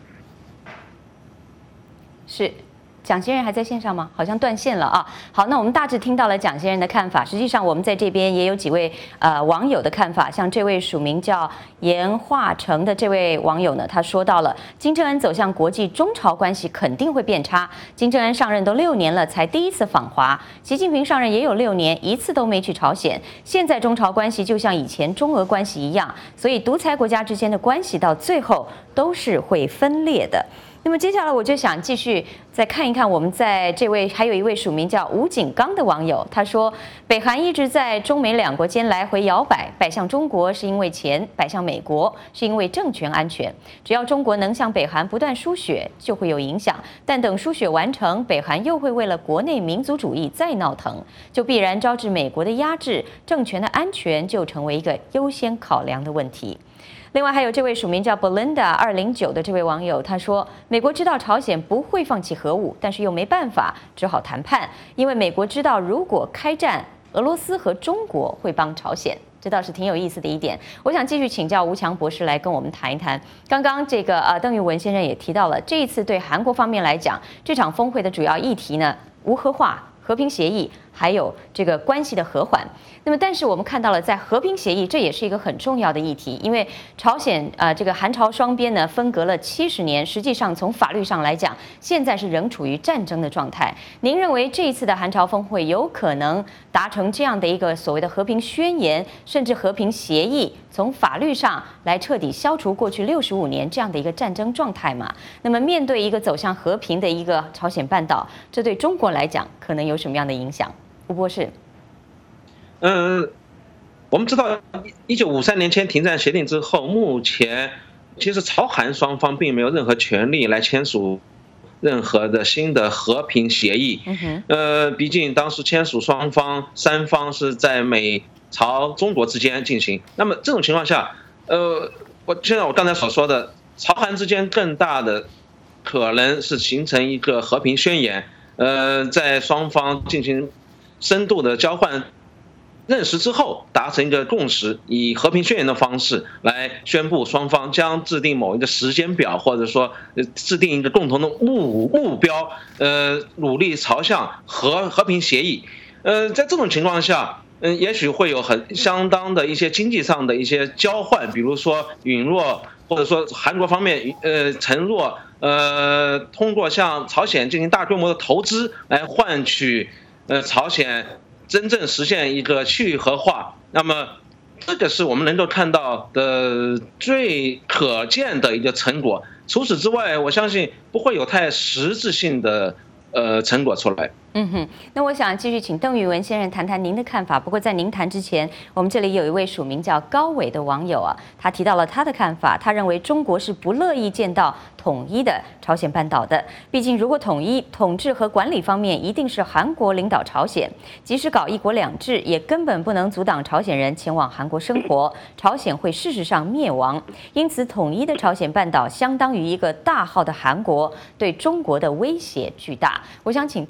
[SPEAKER 1] 是。蒋先生还在线上吗？好像断线了啊。好，那我们大致听到了蒋先生的看法。实际上，我们在这边也有几位呃网友的看法。像这位署名叫严化成的这位网友呢，他说到了金正恩走向国际，中朝关系肯定会变差。金正恩上任都六年了，才第一次访华；习近平上任也有六年，一次都没去朝鲜。现在中朝关系就像以前中俄关系一样，所以独裁国家之间的关系到最后都是会分裂的。那么接下来我就想继续再看一看我们在这位还有一位署名叫吴景刚的网友，他说北韩一直在中美两国间来回摇摆，摆向中国是因为钱，摆向美国是因为政权安全。只要中国能向北韩不断输血，就会有影响，但等输血完成，北韩又会为了国内民族主义再闹腾，就必然招致美国的压制，政权的安全就成为一个优先考量的问题。另外还有这位署名叫 Belinda 二零九的这位网友，他说美国知道朝鲜不会放弃核武，但是又没办法，只好谈判，因为美国知道如果开战，俄罗斯和中国会帮朝鲜。这倒是挺有意思的一点。我想继续请教吴强博士来跟我们谈一谈。刚刚这个呃邓玉文先生也提到了，这一次对韩国方面来讲，这场峰会的主要议题呢，无核化、和平协议，还有这个关系的和缓。那么，但是我们看到了，在和平协议，这也是一个很重要的议题，因为朝鲜呃这个韩朝双边呢分隔了七十年，实际上从法律上来讲，现在是仍处于战争的状态。您认为这一次的韩朝峰会有可能达成这样的一个所谓的和平宣言，甚至和平协议，从法律上来彻底消除过去六十五年这样的一个战争状态吗？那么，面对一个走向和平的一个朝鲜半岛，这对中国来讲可能有什么样的影响？吴博士。
[SPEAKER 18] 嗯，我们知道，一九五三年签停战协定之后，目前其实朝韩双方并没有任何权利来签署任何的新的和平协议。呃，毕竟当时签署双方三方是在美朝中国之间进行。那么这种情况下，呃，我就像我刚才所说的，朝韩之间更大的可能是形成一个和平宣言，呃，在双方进行深度的交换认识之后，达成一个共识，以和平宣言的方式来宣布双方将制定某一个时间表，或者说制定一个共同的目目标，呃，努力朝向和和平协议。呃，在这种情况下，嗯，也许会有很相当的一些经济上的一些交换，比如说允诺，或者说韩国方面呃承诺，呃，通过向朝鲜进行大规模的投资来换取呃朝鲜真正实现一个去核化。那么这个是我们能够看到的最可见的一个成果。除此之外，我相信不会有太实质性的呃成果出来。
[SPEAKER 1] 嗯哼，那我想继续请邓玉文先生谈谈您的看法。不过在您谈之前，我们这里有一位署名叫高伟的网友啊，他提到了他的看法。他认为中国是不乐意见到统一的朝鲜半岛的，毕竟如果统一，统治和管理方面一定是韩国领导朝鲜，即使搞一国两制，也根本不能阻挡朝鲜人前往韩国生活，朝鲜会事实上灭亡。因此，统一的朝鲜半岛相当于一个大号的韩国，对中国的威胁巨大。我想请邓玉文先生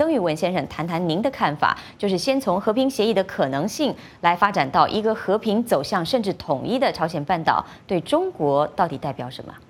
[SPEAKER 1] 先生谈谈您的看法，就是先从和平协议的可能性来发展到一个和平走向甚至统一的朝鲜半岛，对中国到底代表什么？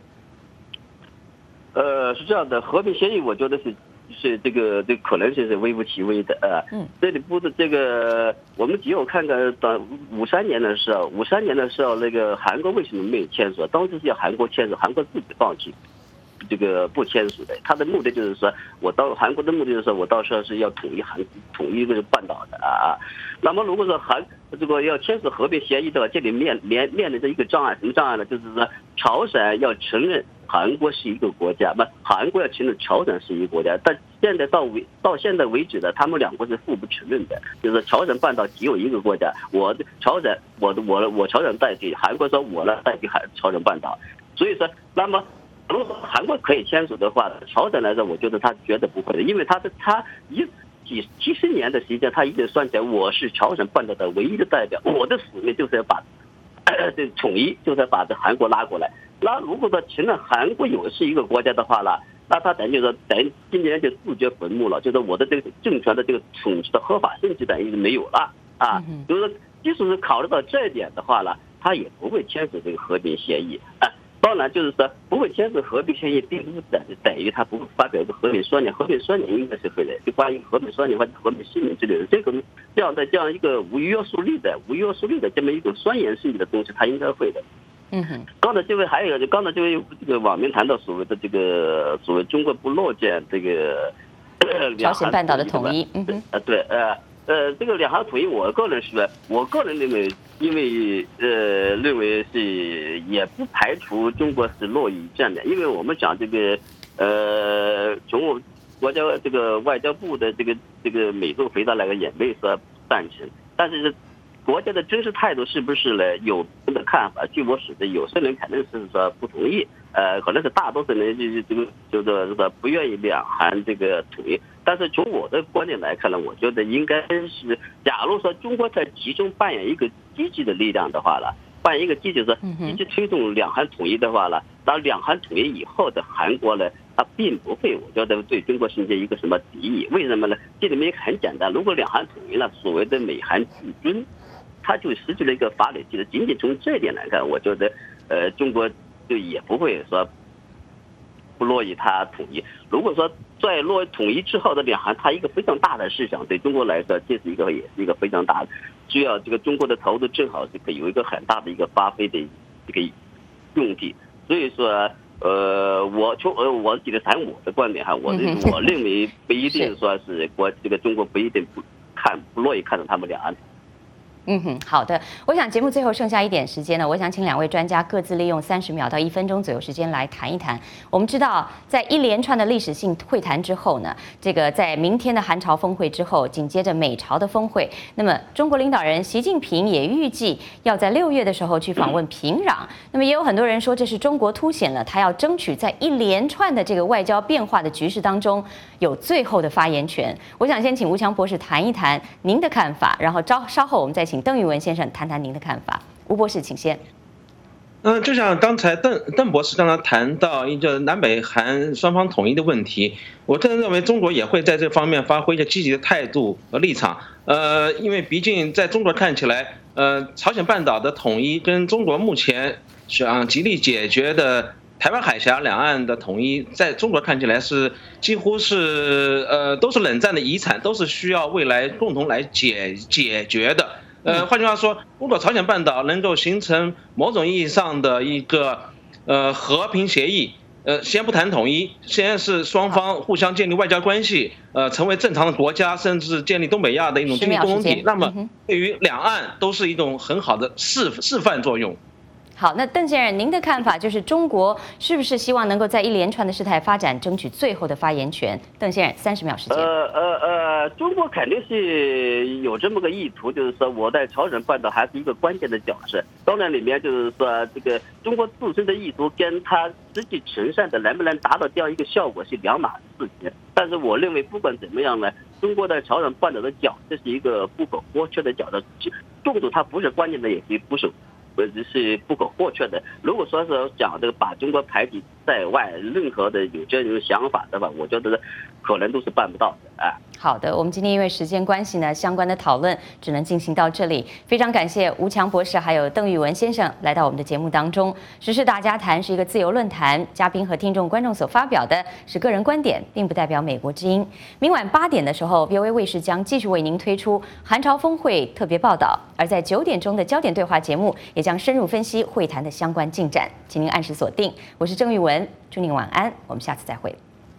[SPEAKER 19] 呃，是这样的，和平协议我觉得是是这个这个可能性是微乎其微的啊。嗯，这里不是这个，我们只有看看到五三年的时候，五三年的时候，那个韩国为什么没有签署？当时是要韩国签署，韩国自己放弃。这个不签署的，他的目的就是说，我到韩国的目的就是说我到时候是要统一韩统一这个半岛的啊。那么如果说韩这个要签署和平协议的话，这里面面面临着一个障碍，什么障碍呢？就是说朝鲜要承认韩国是一个国家，不，韩国要承认朝鲜是一个国家。但现在到为到现在为止呢，他们两国是互不承认的，就是朝鲜半岛只有一个国家，我朝鲜，我的我我朝鲜代替韩国，说我来代替韩朝鲜半岛。所以说，那么。如果韩国可以签署的话，朝鲜来说，我觉得他绝对不会的，因为他的他一几几十年的时间，他一直算起来，我是朝鲜半岛的唯一的代表，我的使命就是要把这统一，就是要把这韩国拉过来。那如果说承认韩国有是一个国家的话了，那他等于说等于今年就自掘坟墓了，就是我的这个政权的这个统治的合法性就等于没有了啊。就是说，即使是考虑到这一点的话了，他也不会签署这个和平协议啊。当然，就是说不会签署和平协议，并不是等等于他不会发表一个和平宣言。和平宣言应该是会的，就关于和平宣言或者和平声明之类的，这个这样的这样一个无约束力的、无约束力的这么一种宣言性的东西，他应该会的。
[SPEAKER 1] 嗯哼。
[SPEAKER 19] 刚才这位还有一个，就刚才这位这个网民谈到所谓的这个所谓中国不乐见这个
[SPEAKER 1] 朝鲜半岛的统一。嗯哼。
[SPEAKER 19] 啊，对，呃。呃，这个两韩统一，我个人是，我个人认为，因为呃，认为是也不排除中国是乐于这样的，因为我们讲这个，呃，从我国家这个外交部的这个这个美国回答来个也没说赞成，但是国家的真实态度是不是呢？有人的看法，据我所知，有些人肯定是说不同意，呃，可能是大多数人就是这个就是说不愿意两韩这个统一。但是从我的观点来看呢，我觉得应该是，假如说中国在其中扮演一个积极的力量的话了，扮演一个积极的积极推动两韩统一的话了，那两韩统一以后的韩国呢，它并不会，我觉得对中国形成一个什么敌意？为什么呢？这里面很简单，如果两韩统一了，所谓的美韩至尊，它就失去了一个法理基础。仅仅从这一点来看，我觉得，呃，中国就也不会说不乐意它统一。如果说在落统一之后的两韩，它一个非常大的市场，对中国来说，这是一个也是一个非常大的，需要这个中国的投资正好是可以有一个很大的一个发挥的这个用地。所以说，呃，我从呃我自己的谈我的观点哈，我我认为不一定说是国这个中国不一定不看不乐意看到他们两岸。
[SPEAKER 1] 嗯哼，好的。我想节目最后剩下一点时间呢，我想请两位专家各自利用三十秒到一分钟左右时间来谈一谈。我们知道，在一连串的历史性会谈之后呢，这个在明天的韩朝峰会之后，紧接着美朝的峰会，那么中国领导人习近平也预计要在六月的时候去访问平壤。那么也有很多人说，这是中国凸显了他要争取在一连串的这个外交变化的局势当中有最后的发言权。我想先请吴强博士谈一谈您的看法，然后稍稍后我们再请邓玉文先生谈谈您的看法。吴博士，请先。
[SPEAKER 18] 嗯，就像刚才邓邓博士刚才谈到一个南北韩双方统一的问题，我个人认为中国也会在这方面发挥一个积极的态度和立场。呃，因为毕竟在中国看起来，呃，朝鲜半岛的统一跟中国目前想极力解决的台湾海峡两岸的统一，在中国看起来是几乎是呃都是冷战的遗产，都是需要未来共同来解解决的。呃，换句话说，如果朝鲜半岛能够形成某种意义上的一个呃和平协议，呃，先不谈统一，先是双方互相建立外交关系，呃，成为正常的国家，甚至建立东北亚的一种经济共同体，那么对于两岸都是一种很好的示示范作用。
[SPEAKER 1] 好，那邓先生，您的看法就是中国是不是希望能够在一连串的事态发展，争取最后的发言权？邓先生，三十秒时间。
[SPEAKER 19] 呃呃呃，中国肯定是有这么个意图，就是说我在朝鲜半岛还是一个关键的角色。当然，里面就是说这个中国自身的意图跟他实际呈现的能不能达到这样一个效果是两码事情。但是我认为不管怎么样呢，中国在朝鲜半岛的角色是一个不可或缺的角色，重度它不是关键的，也不是。是不可或缺的。如果说是讲这个把中国排挤在外，任何的有这种想法的话，我觉得可能都是办不到的啊。
[SPEAKER 1] 好的，我们今天因为时间关系呢，相关的讨论只能进行到这里。非常感谢吴强博士还有邓玉文先生来到我们的节目当中。时事大家谈是一个自由论坛，嘉宾和听众观众所发表的是个人观点，并不代表美国之音。明晚八点的时候 ，V O A 卫视将继续为您推出韩朝峰会特别报道，而在九点钟的焦点对话节目也将深入分析会谈的相关进展，请您按时锁定。我是郑玉文，祝您晚安，我们下次再会。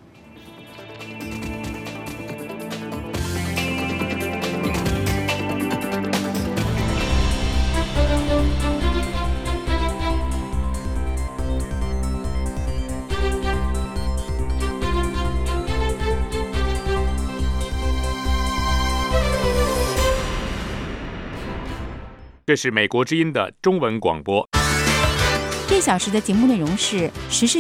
[SPEAKER 5] 这是美国之音的中文广播。
[SPEAKER 7] 这小时的节目内容是时事